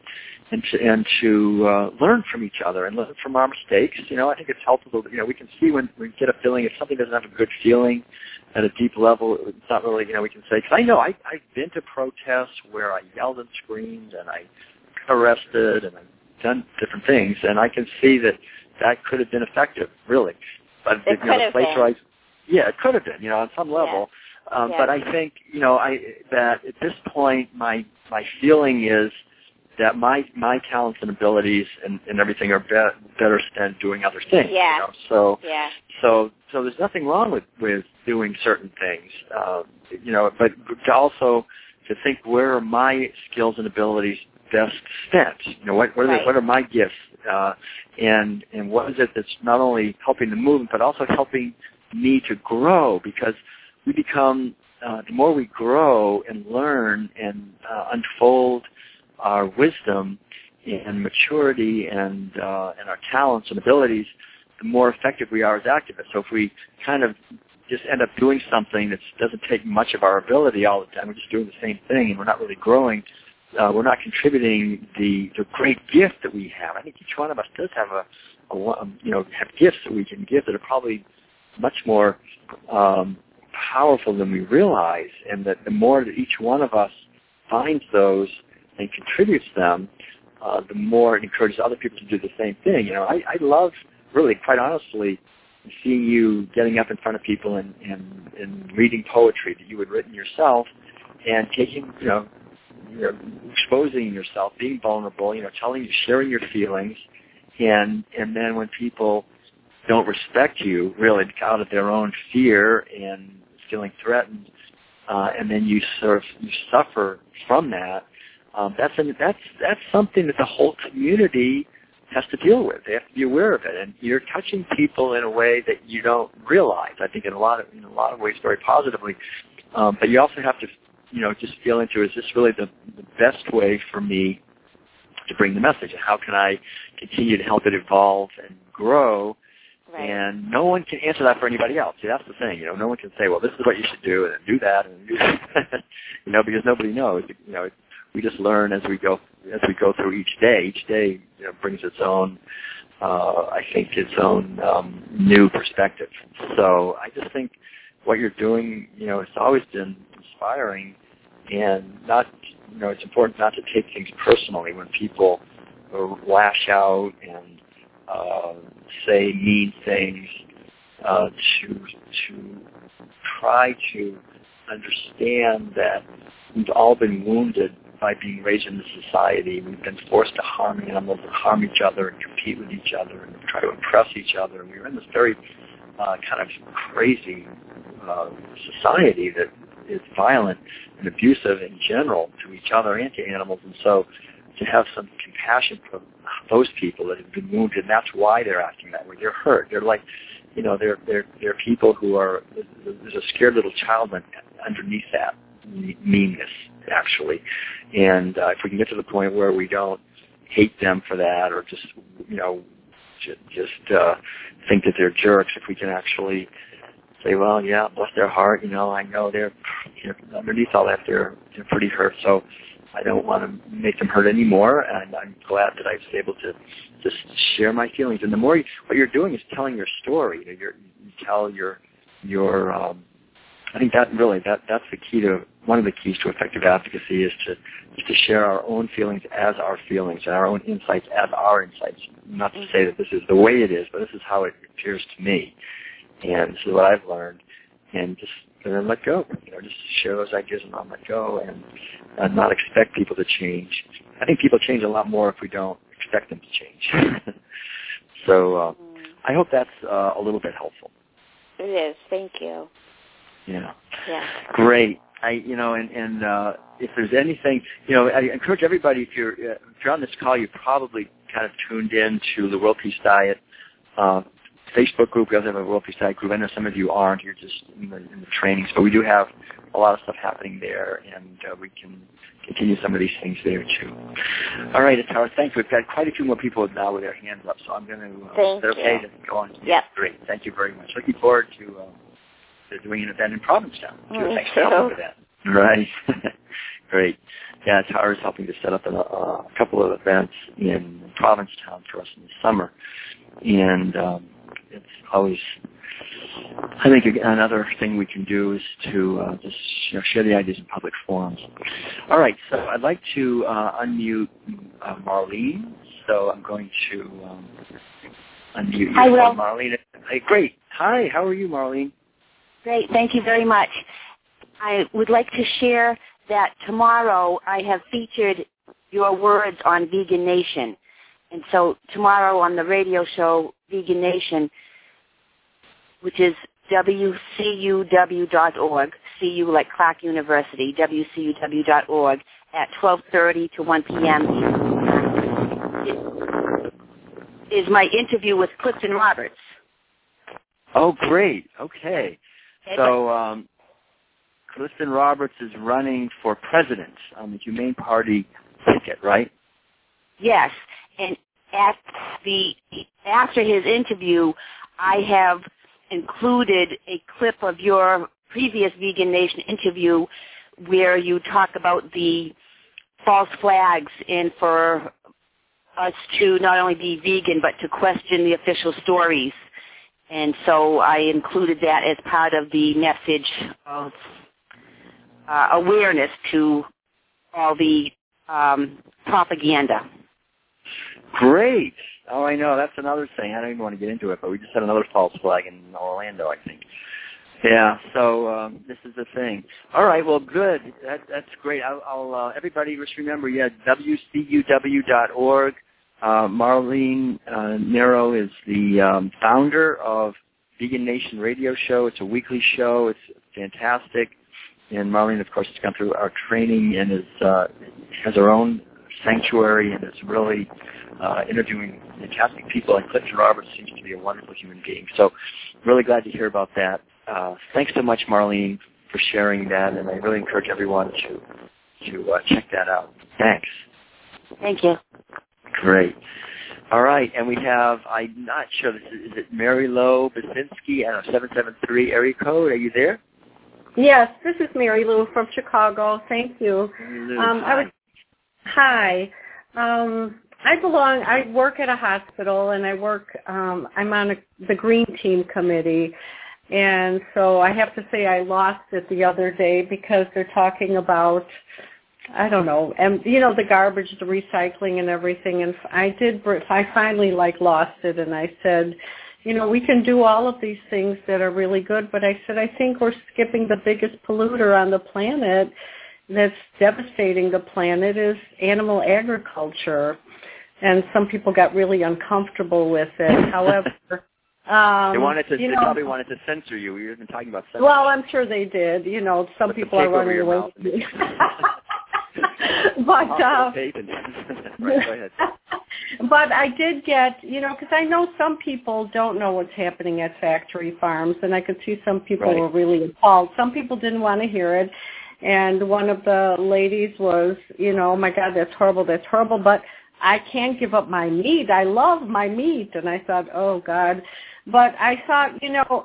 to learn from each other and learn from our mistakes. I think it's helpful. We can see when we get a feeling, if something doesn't have a good feeling at a deep level, it's not really, we can say, because I know I've been to protests where I yelled and screamed and I got arrested and I've done different things, and I can see that could have been effective, really. But it could have been. It could have been, on some level. Yeah. But I think, that at this point, my feeling is that my talents and abilities and everything are better spent doing other things. Yeah. So there's nothing wrong with doing certain things. But to also to think, where are my skills and abilities best spent? What are my gifts? And what is it that's not only helping the movement but also helping me to grow? Because we become the more we grow and learn and unfold our wisdom and maturity and our talents and abilities, the more effective we are as activists. So if we kind of just end up doing something that doesn't take much of our ability all the time, we're just doing the same thing and we're not really growing, we're not contributing the great gift that we have. I think each one of us does have have gifts that we can give that are probably much more powerful than we realize, and that the more that each one of us finds those and contributes them, the more it encourages other people to do the same thing. I love, really, quite honestly, seeing you getting up in front of people and reading poetry that you had written yourself, and taking, exposing yourself, being vulnerable, sharing your feelings, and then when people don't respect you, really, out of their own fear and feeling threatened, and then you suffer from that. That's something that the whole community has to deal with. They have to be aware of it, and you're touching people in a way that you don't realize. I think in a lot of ways very positively, but you also have to just feel into, is this really the best way for me to bring the message, and how can I continue to help it evolve and grow? Right. And no one can answer that for anybody else. See, that's the thing. No one can say, well, this is what you should do, and do that, and do that. Because nobody knows. We just learn as we go through each day. Each day, brings its own, its own new perspective. So I just think what you're doing, it's always been inspiring, and not, it's important not to take things personally when people lash out and say mean things. To try to understand that we've all been wounded by being raised in this society. We've been forced to harm animals and harm each other and compete with each other and try to impress each other. And we're in this very kind of crazy society that is violent and abusive in general to each other and to animals. And so to have some compassion for those people that have been wounded, and that's why they're acting that way. They're hurt. They're like, they're people who are, there's a scared little child underneath that meanness, actually. And if we can get to the point where we don't hate them for that, or just, think that they're jerks, if we can actually say, well, yeah, bless their heart, I know they're underneath all that, they're pretty hurt, so I don't want to make them hurt anymore, and I'm glad that I was able to just share my feelings. And the more what you're doing is telling your story. You tell your I think that really that's the key to, one of the keys to effective advocacy is to share our own feelings as our feelings and our own insights as our insights. Not to say that this is the way it is, but this is how it appears to me, and this is what I've learned, and then let go. Just share those ideas and not let go, and not expect people to change. I think people change a lot more if we don't expect them to change. So I hope that's a little bit helpful. It is. Thank you. Yeah. Yeah. Great. If there's anything, I encourage everybody, if you're on this call, you probably kind of tuned in to the World Peace Diet Facebook group. We also have a World Peace Diet group. I know some of you aren't. You're just in the trainings, but we do have a lot of stuff happening there, and we can continue some of these things there too. All right, Tara, thanks. We've got quite a few more people now with their hands up, so I'm going to. Is that okay to go on? Yep. Great. Thank you very much. Looking forward to doing an event in Provincetown. Thanks for helping with that. Right. Great. Yeah, Tara's helping to set up a couple of events in Provincetown for us in the summer, and it's always, I think another thing we can do is to just share the ideas in public forums. All right, so I'd like to unmute Marlene. So I'm going to unmute you. Hi, Will. Marlene. Hey, great. Hi, how are you, Marlene? Great, thank you very much. I would like to share that tomorrow I have featured your words on Vegan Nation. And so tomorrow on the radio show, Vegan Nation, which is WCUW.org, CU like Clark University, WCUW.org, at 12:30 to 1 p.m. is my interview with Clifton Roberts. Oh, great. Okay. So Clifton Roberts is running for president on the Humane Party ticket, right? Yes. And after his interview, I have included a clip of your previous Vegan Nation interview where you talk about the false flags and for us to not only be vegan but to question the official stories. And so I included that as part of the message of awareness to all the propaganda. Great. Oh, I know. That's another thing. I don't even want to get into it, but we just had another false flag in Orlando, I think. Yeah, so this is the thing. All right, well, good. That's great. I'll everybody just remember, WCUW.org. Marlene Nero is the founder of Vegan Nation Radio Show. It's a weekly show. It's fantastic. And Marlene, of course, has gone through our training and has her own sanctuary and is really interviewing fantastic people. And Clifton Roberts seems to be a wonderful human being. So really glad to hear about that. Thanks so much, Marlene, for sharing that. And I really encourage everyone to check that out. Thanks. Thank you. Great. All right, and we have, I'm not sure, is it Mary Lou Basinski at 773 area code? Are you there? Yes, this is Mary Lou from Chicago. Thank you. Hi. I work at a hospital, and I'm on the Green Team committee. And so I have to say I lost it the other day because they're talking about, I don't know, and the garbage, the recycling and everything. And I finally lost it, and I said, we can do all of these things that are really good, but I said, I think we're skipping the biggest polluter on the planet that's devastating the planet is animal agriculture. And some people got really uncomfortable with it. However, they probably wanted to censor you. You've been talking about censorship. Well, I'm sure they did. Some people are running away from me. But right, go ahead. But I did get, because I know some people don't know what's happening at factory farms, and I could see some people were really appalled. Some people didn't want to hear it, and one of the ladies was, oh my God, that's horrible, but I can't give up my meat. I love my meat. And I thought, oh God. But I thought,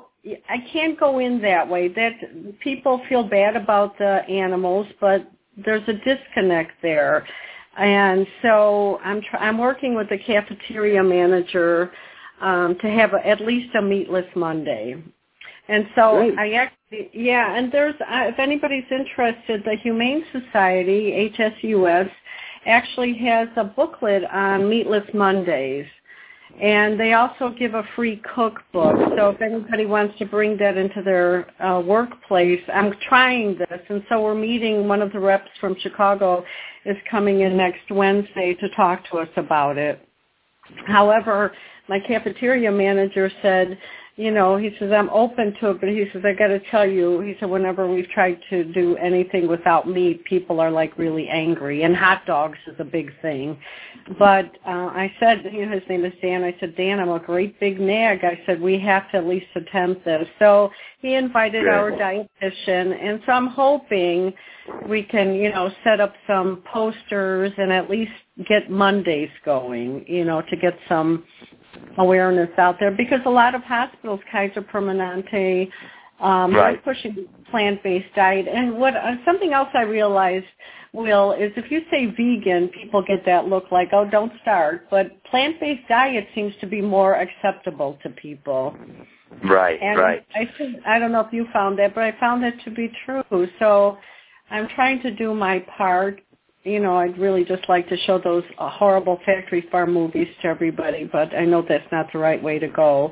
I can't go in that way. That people feel bad about the animals, but there's a disconnect there. And so I'm working with the cafeteria manager to have at least a meatless Monday. And so I actually, and there's, if anybody's interested, the Humane Society, HSUS, actually has a booklet on Meatless Mondays. And they also give a free cookbook. So if anybody wants to bring that into their workplace, I'm trying this. And so we're meeting, one of the reps from Chicago is coming in next Wednesday to talk to us about it. However, my cafeteria manager said, he says, I'm open to it, but he says, I got to tell you, he said, whenever we've tried to do anything without meat, people are like really angry, and hot dogs is a big thing. But I said, his name is Dan, I said, Dan, I'm a great big nag. I said, we have to at least attempt this. So he invited our dietitian, and so I'm hoping we can, set up some posters and at least get Mondays going, to get some awareness out there, because a lot of hospitals, Kaiser Permanente, they're pushing plant-based diet. And what something else I realized, Will, is if you say vegan, people get that look like, oh, don't start. But plant-based diet seems to be more acceptable to people. Right, and I don't know if you found that, but I found that to be true. So I'm trying to do my part. I'd really just like to show those horrible factory farm movies to everybody, but I know that's not the right way to go.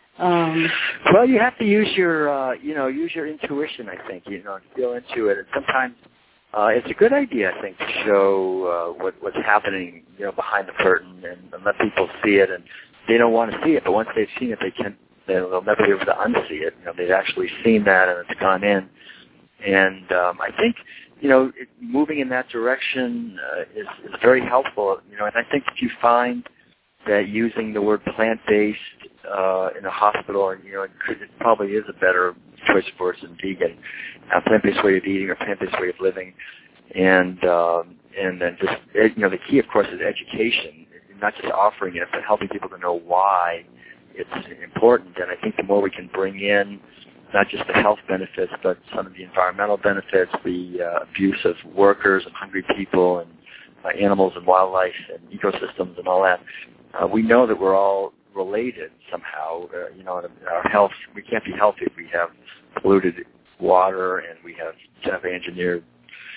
Well, you have to use your, use your intuition, I think, to feel into it. And sometimes it's a good idea, I think, to show what's happening, behind the curtain and let people see it. And they don't want to see it, but once they've seen it, they'll never be able to unsee it. They've actually seen that and it's gone in. And I think, moving in that direction is very helpful. And I think if you find that using the word plant-based in a hospital, it probably is a better choice for us than vegan, a plant-based way of eating or plant-based way of living, and then just the key, of course, is education, not just offering it, but helping people to know why it's important. And I think the more we can bring in not just the health benefits, but some of the environmental benefits, the abuse of workers and hungry people and animals and wildlife and ecosystems and all that. We know that we're all related somehow. Our health, we can't be healthy if we have polluted water and we have genetically engineered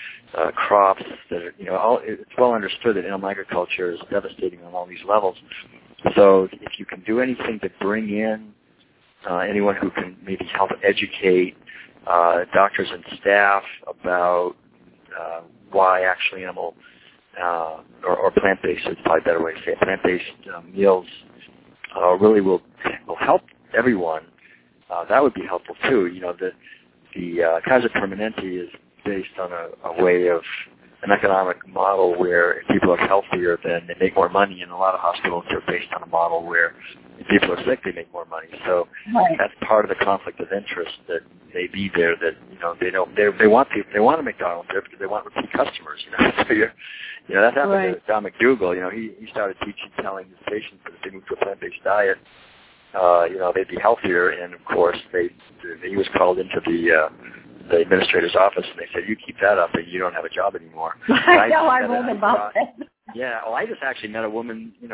crops that are, it's well understood that animal agriculture is devastating on all these levels. So if you can do anything to bring in anyone who can maybe help educate doctors and staff about why actually animal or plant-based, is probably a better way to say it, plant-based meals really will help everyone. That would be helpful too. The Kaiser Permanente is based on a way of an economic model where if people are healthier, then they make more money, and a lot of hospitals are based on a model where if people are sick, they make more money. So that's part of the conflict of interest that may be there. That they want a McDonald's there because they want repeat customers. So that happened to Don McDougall. He started telling his patients that if they moved to a plant-based diet, they'd be healthier. And of course, he was called into the administrator's office, and they said, "You keep that up, and you don't have a job anymore." I know. I wrote about that. Yeah. Well, I just actually met a woman, an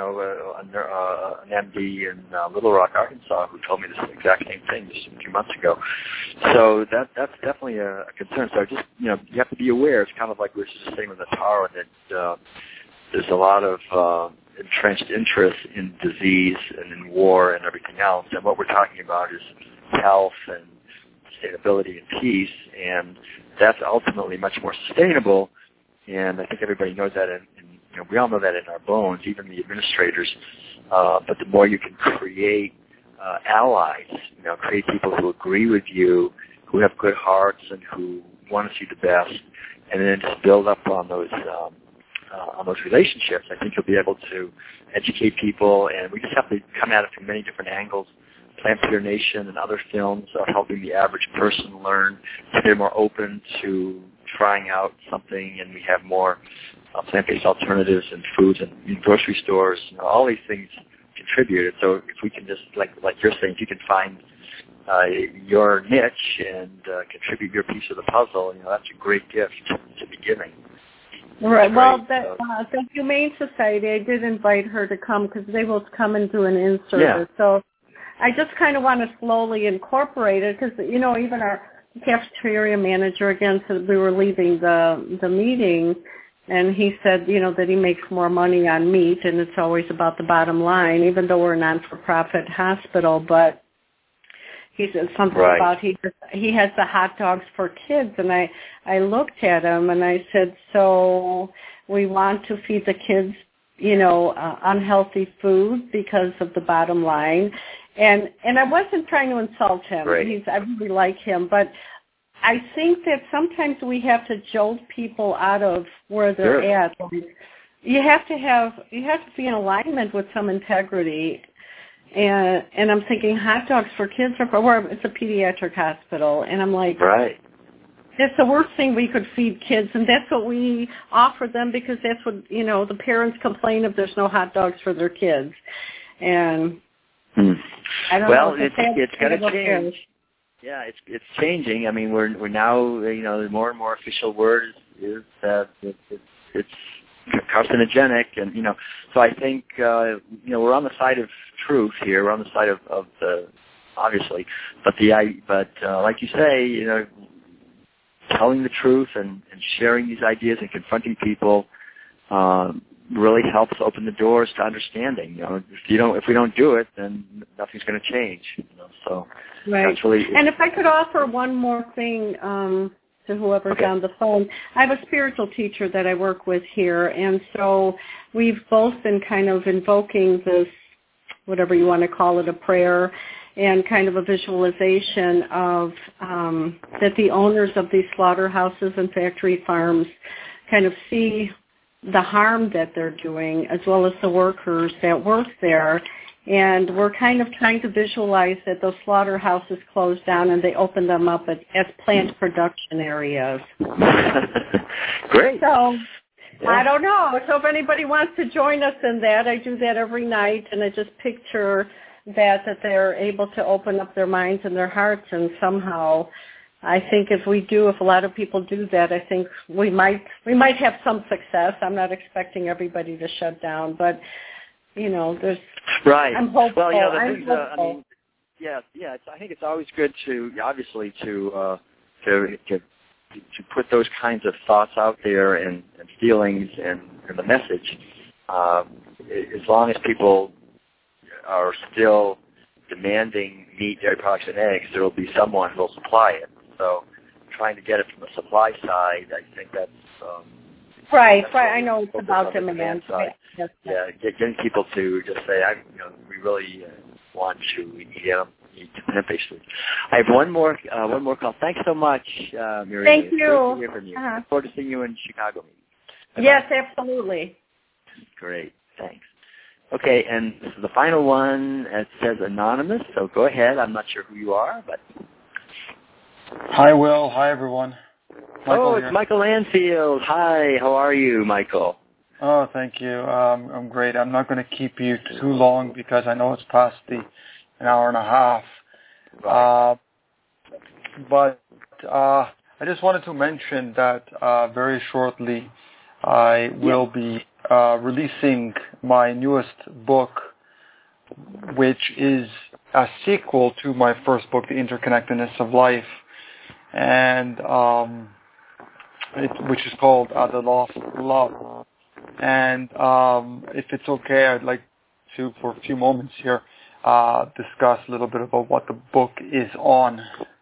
MD in Little Rock, Arkansas, who told me this exact same thing just a few months ago. So that's definitely a concern. So just you have to be aware. It's kind of like we were just saying with the Taro, that there's a lot of entrenched interest in disease and in war and everything else. And what we're talking about is health and sustainability and peace, and that's ultimately much more sustainable. And I think everybody knows that, and we all know that in our bones, even the administrators. But the more you can create allies, create people who agree with you, who have good hearts, and who want to see the best, and then just build up on those relationships, I think you'll be able to educate people, and we just have to come at it from many different angles. Plant-Based Nation and other films are helping the average person learn to be more open to trying out something, and we have more plant-based alternatives in foods and in grocery stores. All these things contribute. So if we can just, like you're saying, if you can find your niche and contribute your piece of the puzzle, that's a great gift to be giving. Right. Well, the Humane Society, I did invite her to come because they will come and do an in-service. Yeah. So I just kind of want to slowly incorporate it because, even our cafeteria manager again said we were leaving the meeting, and he said, that he makes more money on meat, and it's always about the bottom line, even though we're a non-for-profit hospital. But he said something about he has the hot dogs for kids, and I looked at him and I said, so we want to feed the kids, unhealthy food because of the bottom line. And I wasn't trying to insult him. Right. I really like him, but I think that sometimes we have to jolt people out of where they're at. You have to be in alignment with some integrity. And I'm thinking hot dogs for kids it's a pediatric hospital, and I'm like, right. That's the worst thing we could feed kids, and that's what we offer them because that's what the parents complain if there's no hot dogs for their kids, and I don't know. It's going to change. Yeah, it's changing. I mean, we're now the more and more official word is that it's carcinogenic, and so I think we're on the side of truth here. We're on the side of the obviously, but like you say, telling the truth and sharing these ideas and confronting people really helps open the doors to understanding. If we don't do it, then nothing's going to change. So right. That's really. And if I could offer one more thing. To whoever's on the phone. I have a spiritual teacher that I work with here, and so we've both been kind of invoking this, whatever you want to call it, a prayer and kind of a visualization of that the owners of these slaughterhouses and factory farms kind of see the harm that they're doing, as well as the workers that work there. And we're kind of trying to visualize that those slaughterhouses close down and they open them up as plant production areas. Great. So, I don't know. So if anybody wants to join us in that, I do that every night, and I just picture that they're able to open up their minds and their hearts, and somehow I think if a lot of people do that, I think we might have some success. I'm not expecting everybody to shut down, but there's right. I'm hopeful. Well, I'm hopeful. I think it's always good to put those kinds of thoughts out there and feelings and the message. As long as people are still demanding meat, dairy products, and eggs, there will be someone who will supply it. So, trying to get it from the supply side, I think that's. Right. I know it's about demand side. Yes. Yeah, getting people to just say, we really want to eat plant-based food. I have one more call. Thanks so much, Miriam. Thank you. Great to hear from you. Look forward to seeing you in Chicago. Yes, absolutely. Great. Thanks. Okay, and this is the final one. It says anonymous, so go ahead. I'm not sure who you are, but. Hi, Will. Hi, everyone. Michael it's Michael Anfield. Hi, how are you, Michael? Oh, thank you. I'm great. I'm not going to keep you too long because I know it's past an hour and a half. Right. But I just wanted to mention that very shortly I will be releasing my newest book, which is a sequel to my first book, The Interconnectedness of Life, and which is called The Lost Love. And if it's okay, I'd like to, for a few moments here, discuss a little bit about what the book is on.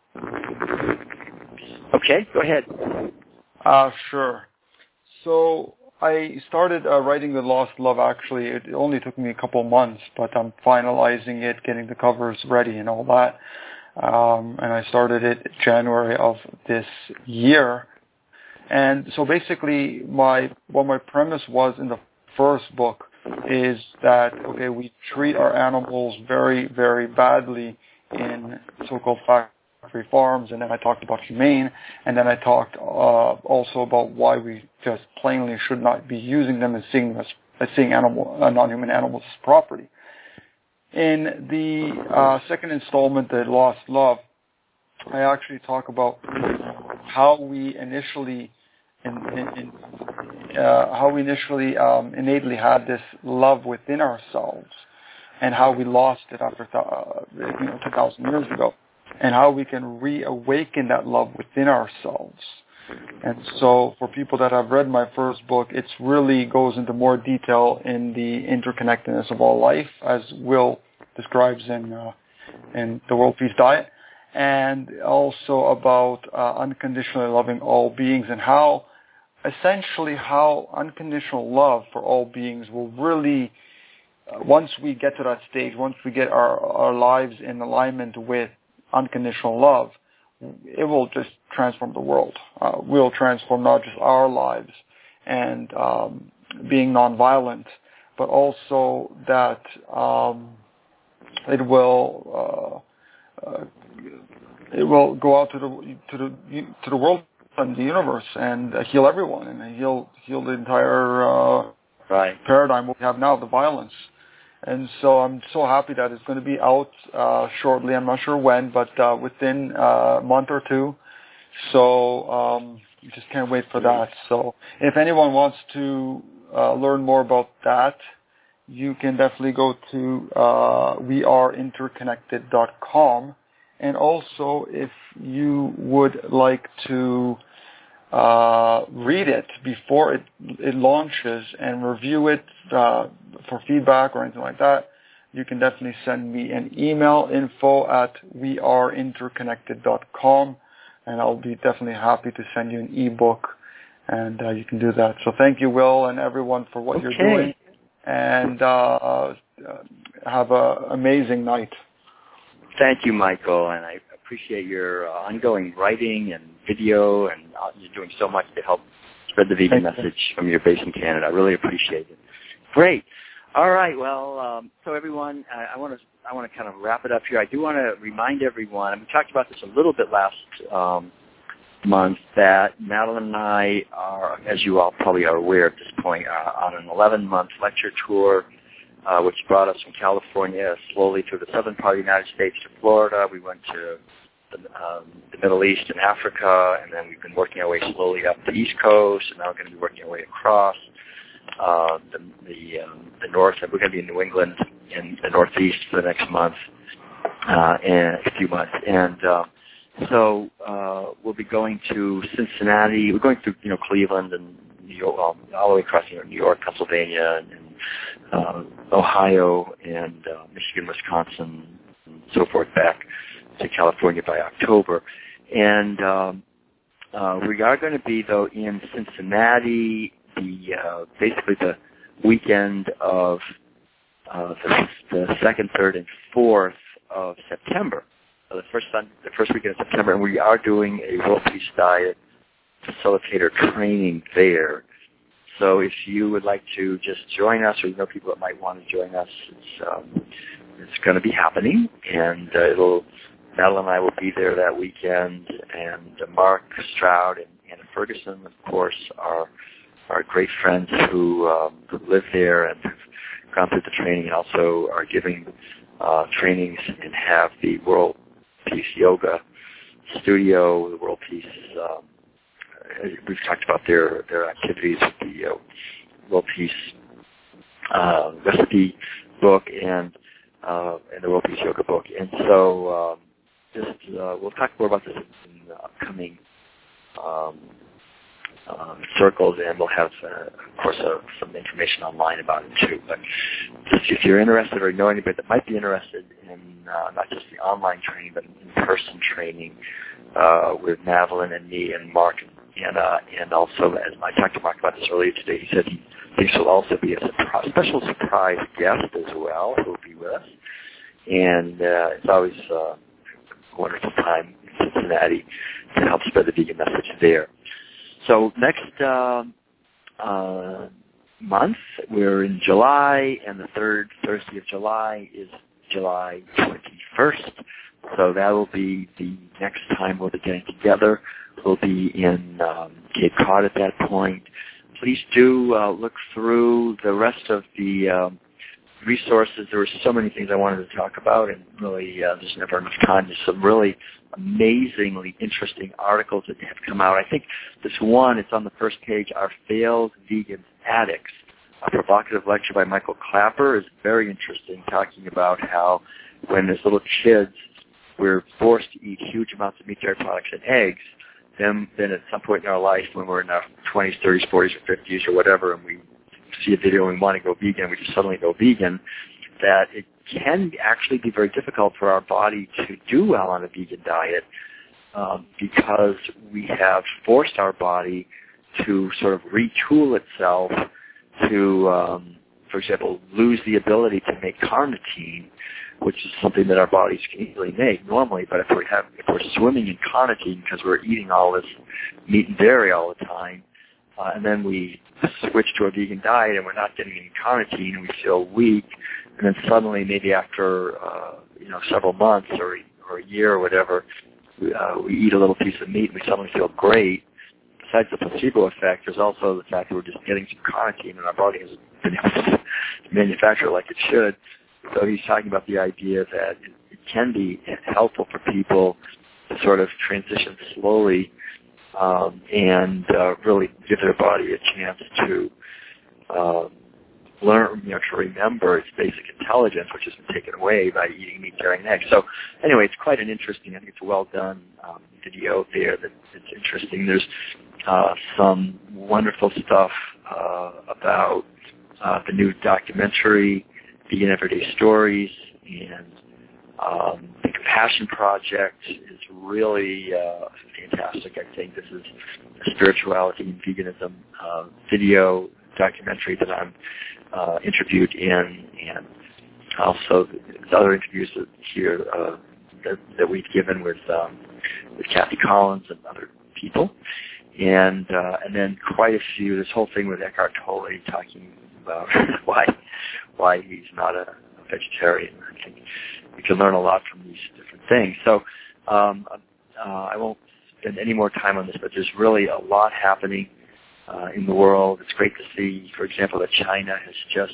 Okay, go ahead. Sure. So I started writing The Lost Love, actually. It only took me a couple months, but I'm finalizing it, getting the covers ready and all that. And I started it January of this year. And so basically what my premise was in the first book is that, okay, we treat our animals very, very badly in so-called factory farms, and then I talked about humane, and then I talked also about why we just plainly should not be using them and seeing non-human animals as property. In the second installment, The Lost Love, I actually talk about how we initially innately had this love within ourselves, and how we lost it after 2,000 years ago, and how we can reawaken that love within ourselves. And so for people that have read my first book, it really goes into more detail in the interconnectedness of all life, as Will describes in the World Peace Diet, and also about unconditionally loving all beings, and how unconditional love for all beings will really, once we get to that stage, once we get our lives in alignment with unconditional love, it will just transform the world. We'll transform not just our lives and being nonviolent, but also that it will go out to the world and the universe and heal everyone, and heal the entire paradigm we have now, the violence. And so I'm so happy that it's going to be out shortly. I'm not sure when, but within a month or two. So just can't wait for that. So if anyone wants to learn more about that, you can definitely go to weareinterconnected.com. And also, if you would like to read it before it launches and review it for feedback or anything like that, you can definitely send me an email, info@weareinterconnected.com, and I'll be definitely happy to send you an ebook, and you can do that. So thank you, Will, and everyone for what you're doing, and have an amazing night. Thank you, Michael, and I appreciate your ongoing writing and video, and you're doing so much to help spread the vegan message from your base in Canada. I really appreciate it. Great. All right. Well, so everyone, I want to kind of wrap it up here. I do want to remind everyone, and we talked about this a little bit last month, that Madeline and I are, as you all probably are aware at this point, on an 11-month lecture tour, which brought us from California slowly through the southern part of the United States to Florida. We went to the Middle East and Africa, and then we've been working our way slowly up the East Coast, and now we're going to be working our way across the north. We're going to be in New England in the Northeast for the next month and a few months. And so we'll be going to Cincinnati. We're going through Cleveland and New York, all the way across New York, Pennsylvania, and Ohio, and Michigan, Wisconsin, and so forth, back to California by October. And we are going to be, though, in Cincinnati basically the weekend of the 2nd, 3rd, and 4th of September, the first weekend of September, and we are doing a World Peace Diet facilitator training there. So if you would like to just join us, or you know people that might want to join us, it's going to be happening, and Madeline and I will be there that weekend, and Mark Stroud and Anna Ferguson, of course, are great friends who live there and have gone through the training, and also are giving trainings and have the World Peace Yoga Studio, the World Peace. We've talked about their activities with the World Peace recipe book and the World Peace Yoga book, and so we'll talk more about this in the upcoming circles, and we'll have, of course, some information online about it too. But if you're interested or know anybody that might be interested in not just the online training, but in-person training with Madeline and me and Mark and also, as I talked to Mark about this earlier today, he said he thinks he'll also be a special surprise guest as well who will be with us. And it's always a wonderful time in Cincinnati to help spread the vegan message there. So next month, we're in July, and the third Thursday of July is July 21st. So that will be the next time we'll be getting together. We'll be in Cape Cod at that point. Please do look through the rest of the resources. There were so many things I wanted to talk about, and really there's never enough time. There's some really amazingly interesting articles that have come out. I think this one, it's on the first page, Are Failed Vegan Addicts? A provocative lecture by Michael Clapper is very interesting, talking about how when as little kids we're forced to eat huge amounts of meat, dairy products, and eggs, then at some point in our life when we're in our 20s, 30s, 40s, or 50s or whatever, and we see a video and we want to go vegan, we just suddenly go vegan, that it can actually be very difficult for our body to do well on a vegan diet because we have forced our body to sort of retool itself to, for example, lose the ability to make carnitine, which is something that our bodies can easily make normally. But if we're swimming in carnitine because we're eating all this meat and dairy all the time, and then we switch to a vegan diet and we're not getting any carnitine and we feel weak, and then suddenly maybe after several months or a year or whatever, we eat a little piece of meat and we suddenly feel great. Besides the placebo effect, there's also the fact that we're just getting some carnitine and our body hasn't been able to manufacture it like it should. So he's talking about the idea that it can be helpful for people to sort of transition slowly and really give their body a chance to learn, to remember its basic intelligence, which has been taken away by eating meat, dairy, and eggs. So anyway, it's quite an interesting, I think it's a well-done video there that's interesting. There's some wonderful stuff about the new documentary, Vegan Everyday Stories, and the Compassion Project is really fantastic. I think this is a spirituality and veganism video documentary that I'm interviewed in, and also the other interviews here that we've given with Kathy Collins and other people, and then quite a few. This whole thing with Eckhart Tolle talking about why he's not a vegetarian. I think we can learn a lot from these different things. So I won't spend any more time on this, but there's really a lot happening in the world. It's great to see, for example, that China has just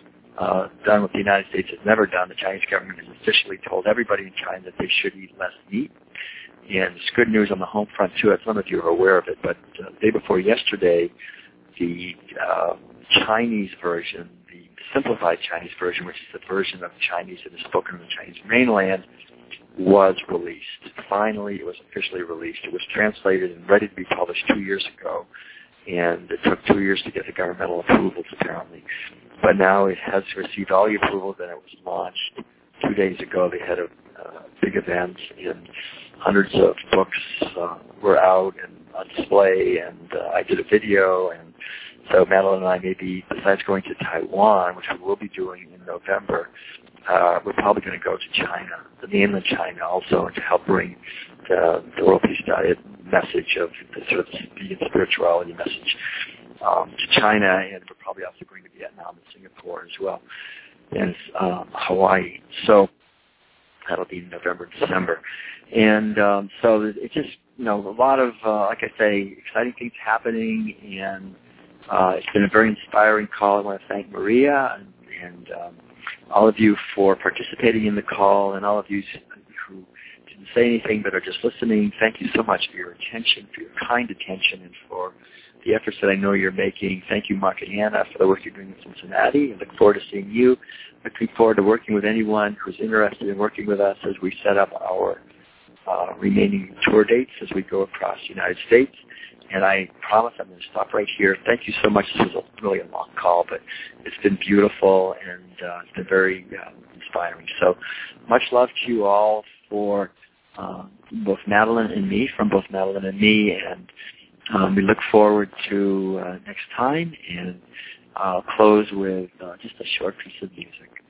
done what the United States has never done. The Chinese government has officially told everybody in China that they should eat less meat. And it's good news on the home front, too. Some of you are aware of it, but the day before yesterday, the Chinese version, the simplified Chinese version, which is the version of Chinese that is spoken on the Chinese mainland, was released. Finally, it was officially released. It was translated and ready to be published 2 years ago, and it took 2 years to get the governmental approvals, apparently. But now it has received all the approvals, and it was launched 2 days ago. They had a big event, and hundreds of books were out and on display, and I did a video, and so Madeline and I may be, besides going to Taiwan, which we will be doing in November, we're probably going to go to China, the mainland China also, to help bring the World Peace Diet message of the sort of vegan spirituality message to China, and we're probably also going to Vietnam and Singapore as well, and Hawaii. So that'll be in November and December. And so it's just, a lot of, like I say, exciting things happening, and it's been a very inspiring call. I want to thank Maria and all of you for participating in the call, and all of you who didn't say anything but are just listening. Thank you so much for your attention, for your kind attention, and for the efforts that I know you're making. Thank you, Mark and Anna, for the work you're doing in Cincinnati. I look forward to seeing you. Looking forward to working with anyone who's interested in working with us as we set up our remaining tour dates as we go across the United States. And I promise I'm going to stop right here. Thank you so much. This was really a long call, but it's been beautiful, and it's been very inspiring. So much love to you all for both Madeline and me, from both Madeline and me, and we look forward to next time, and I'll close with just a short piece of music.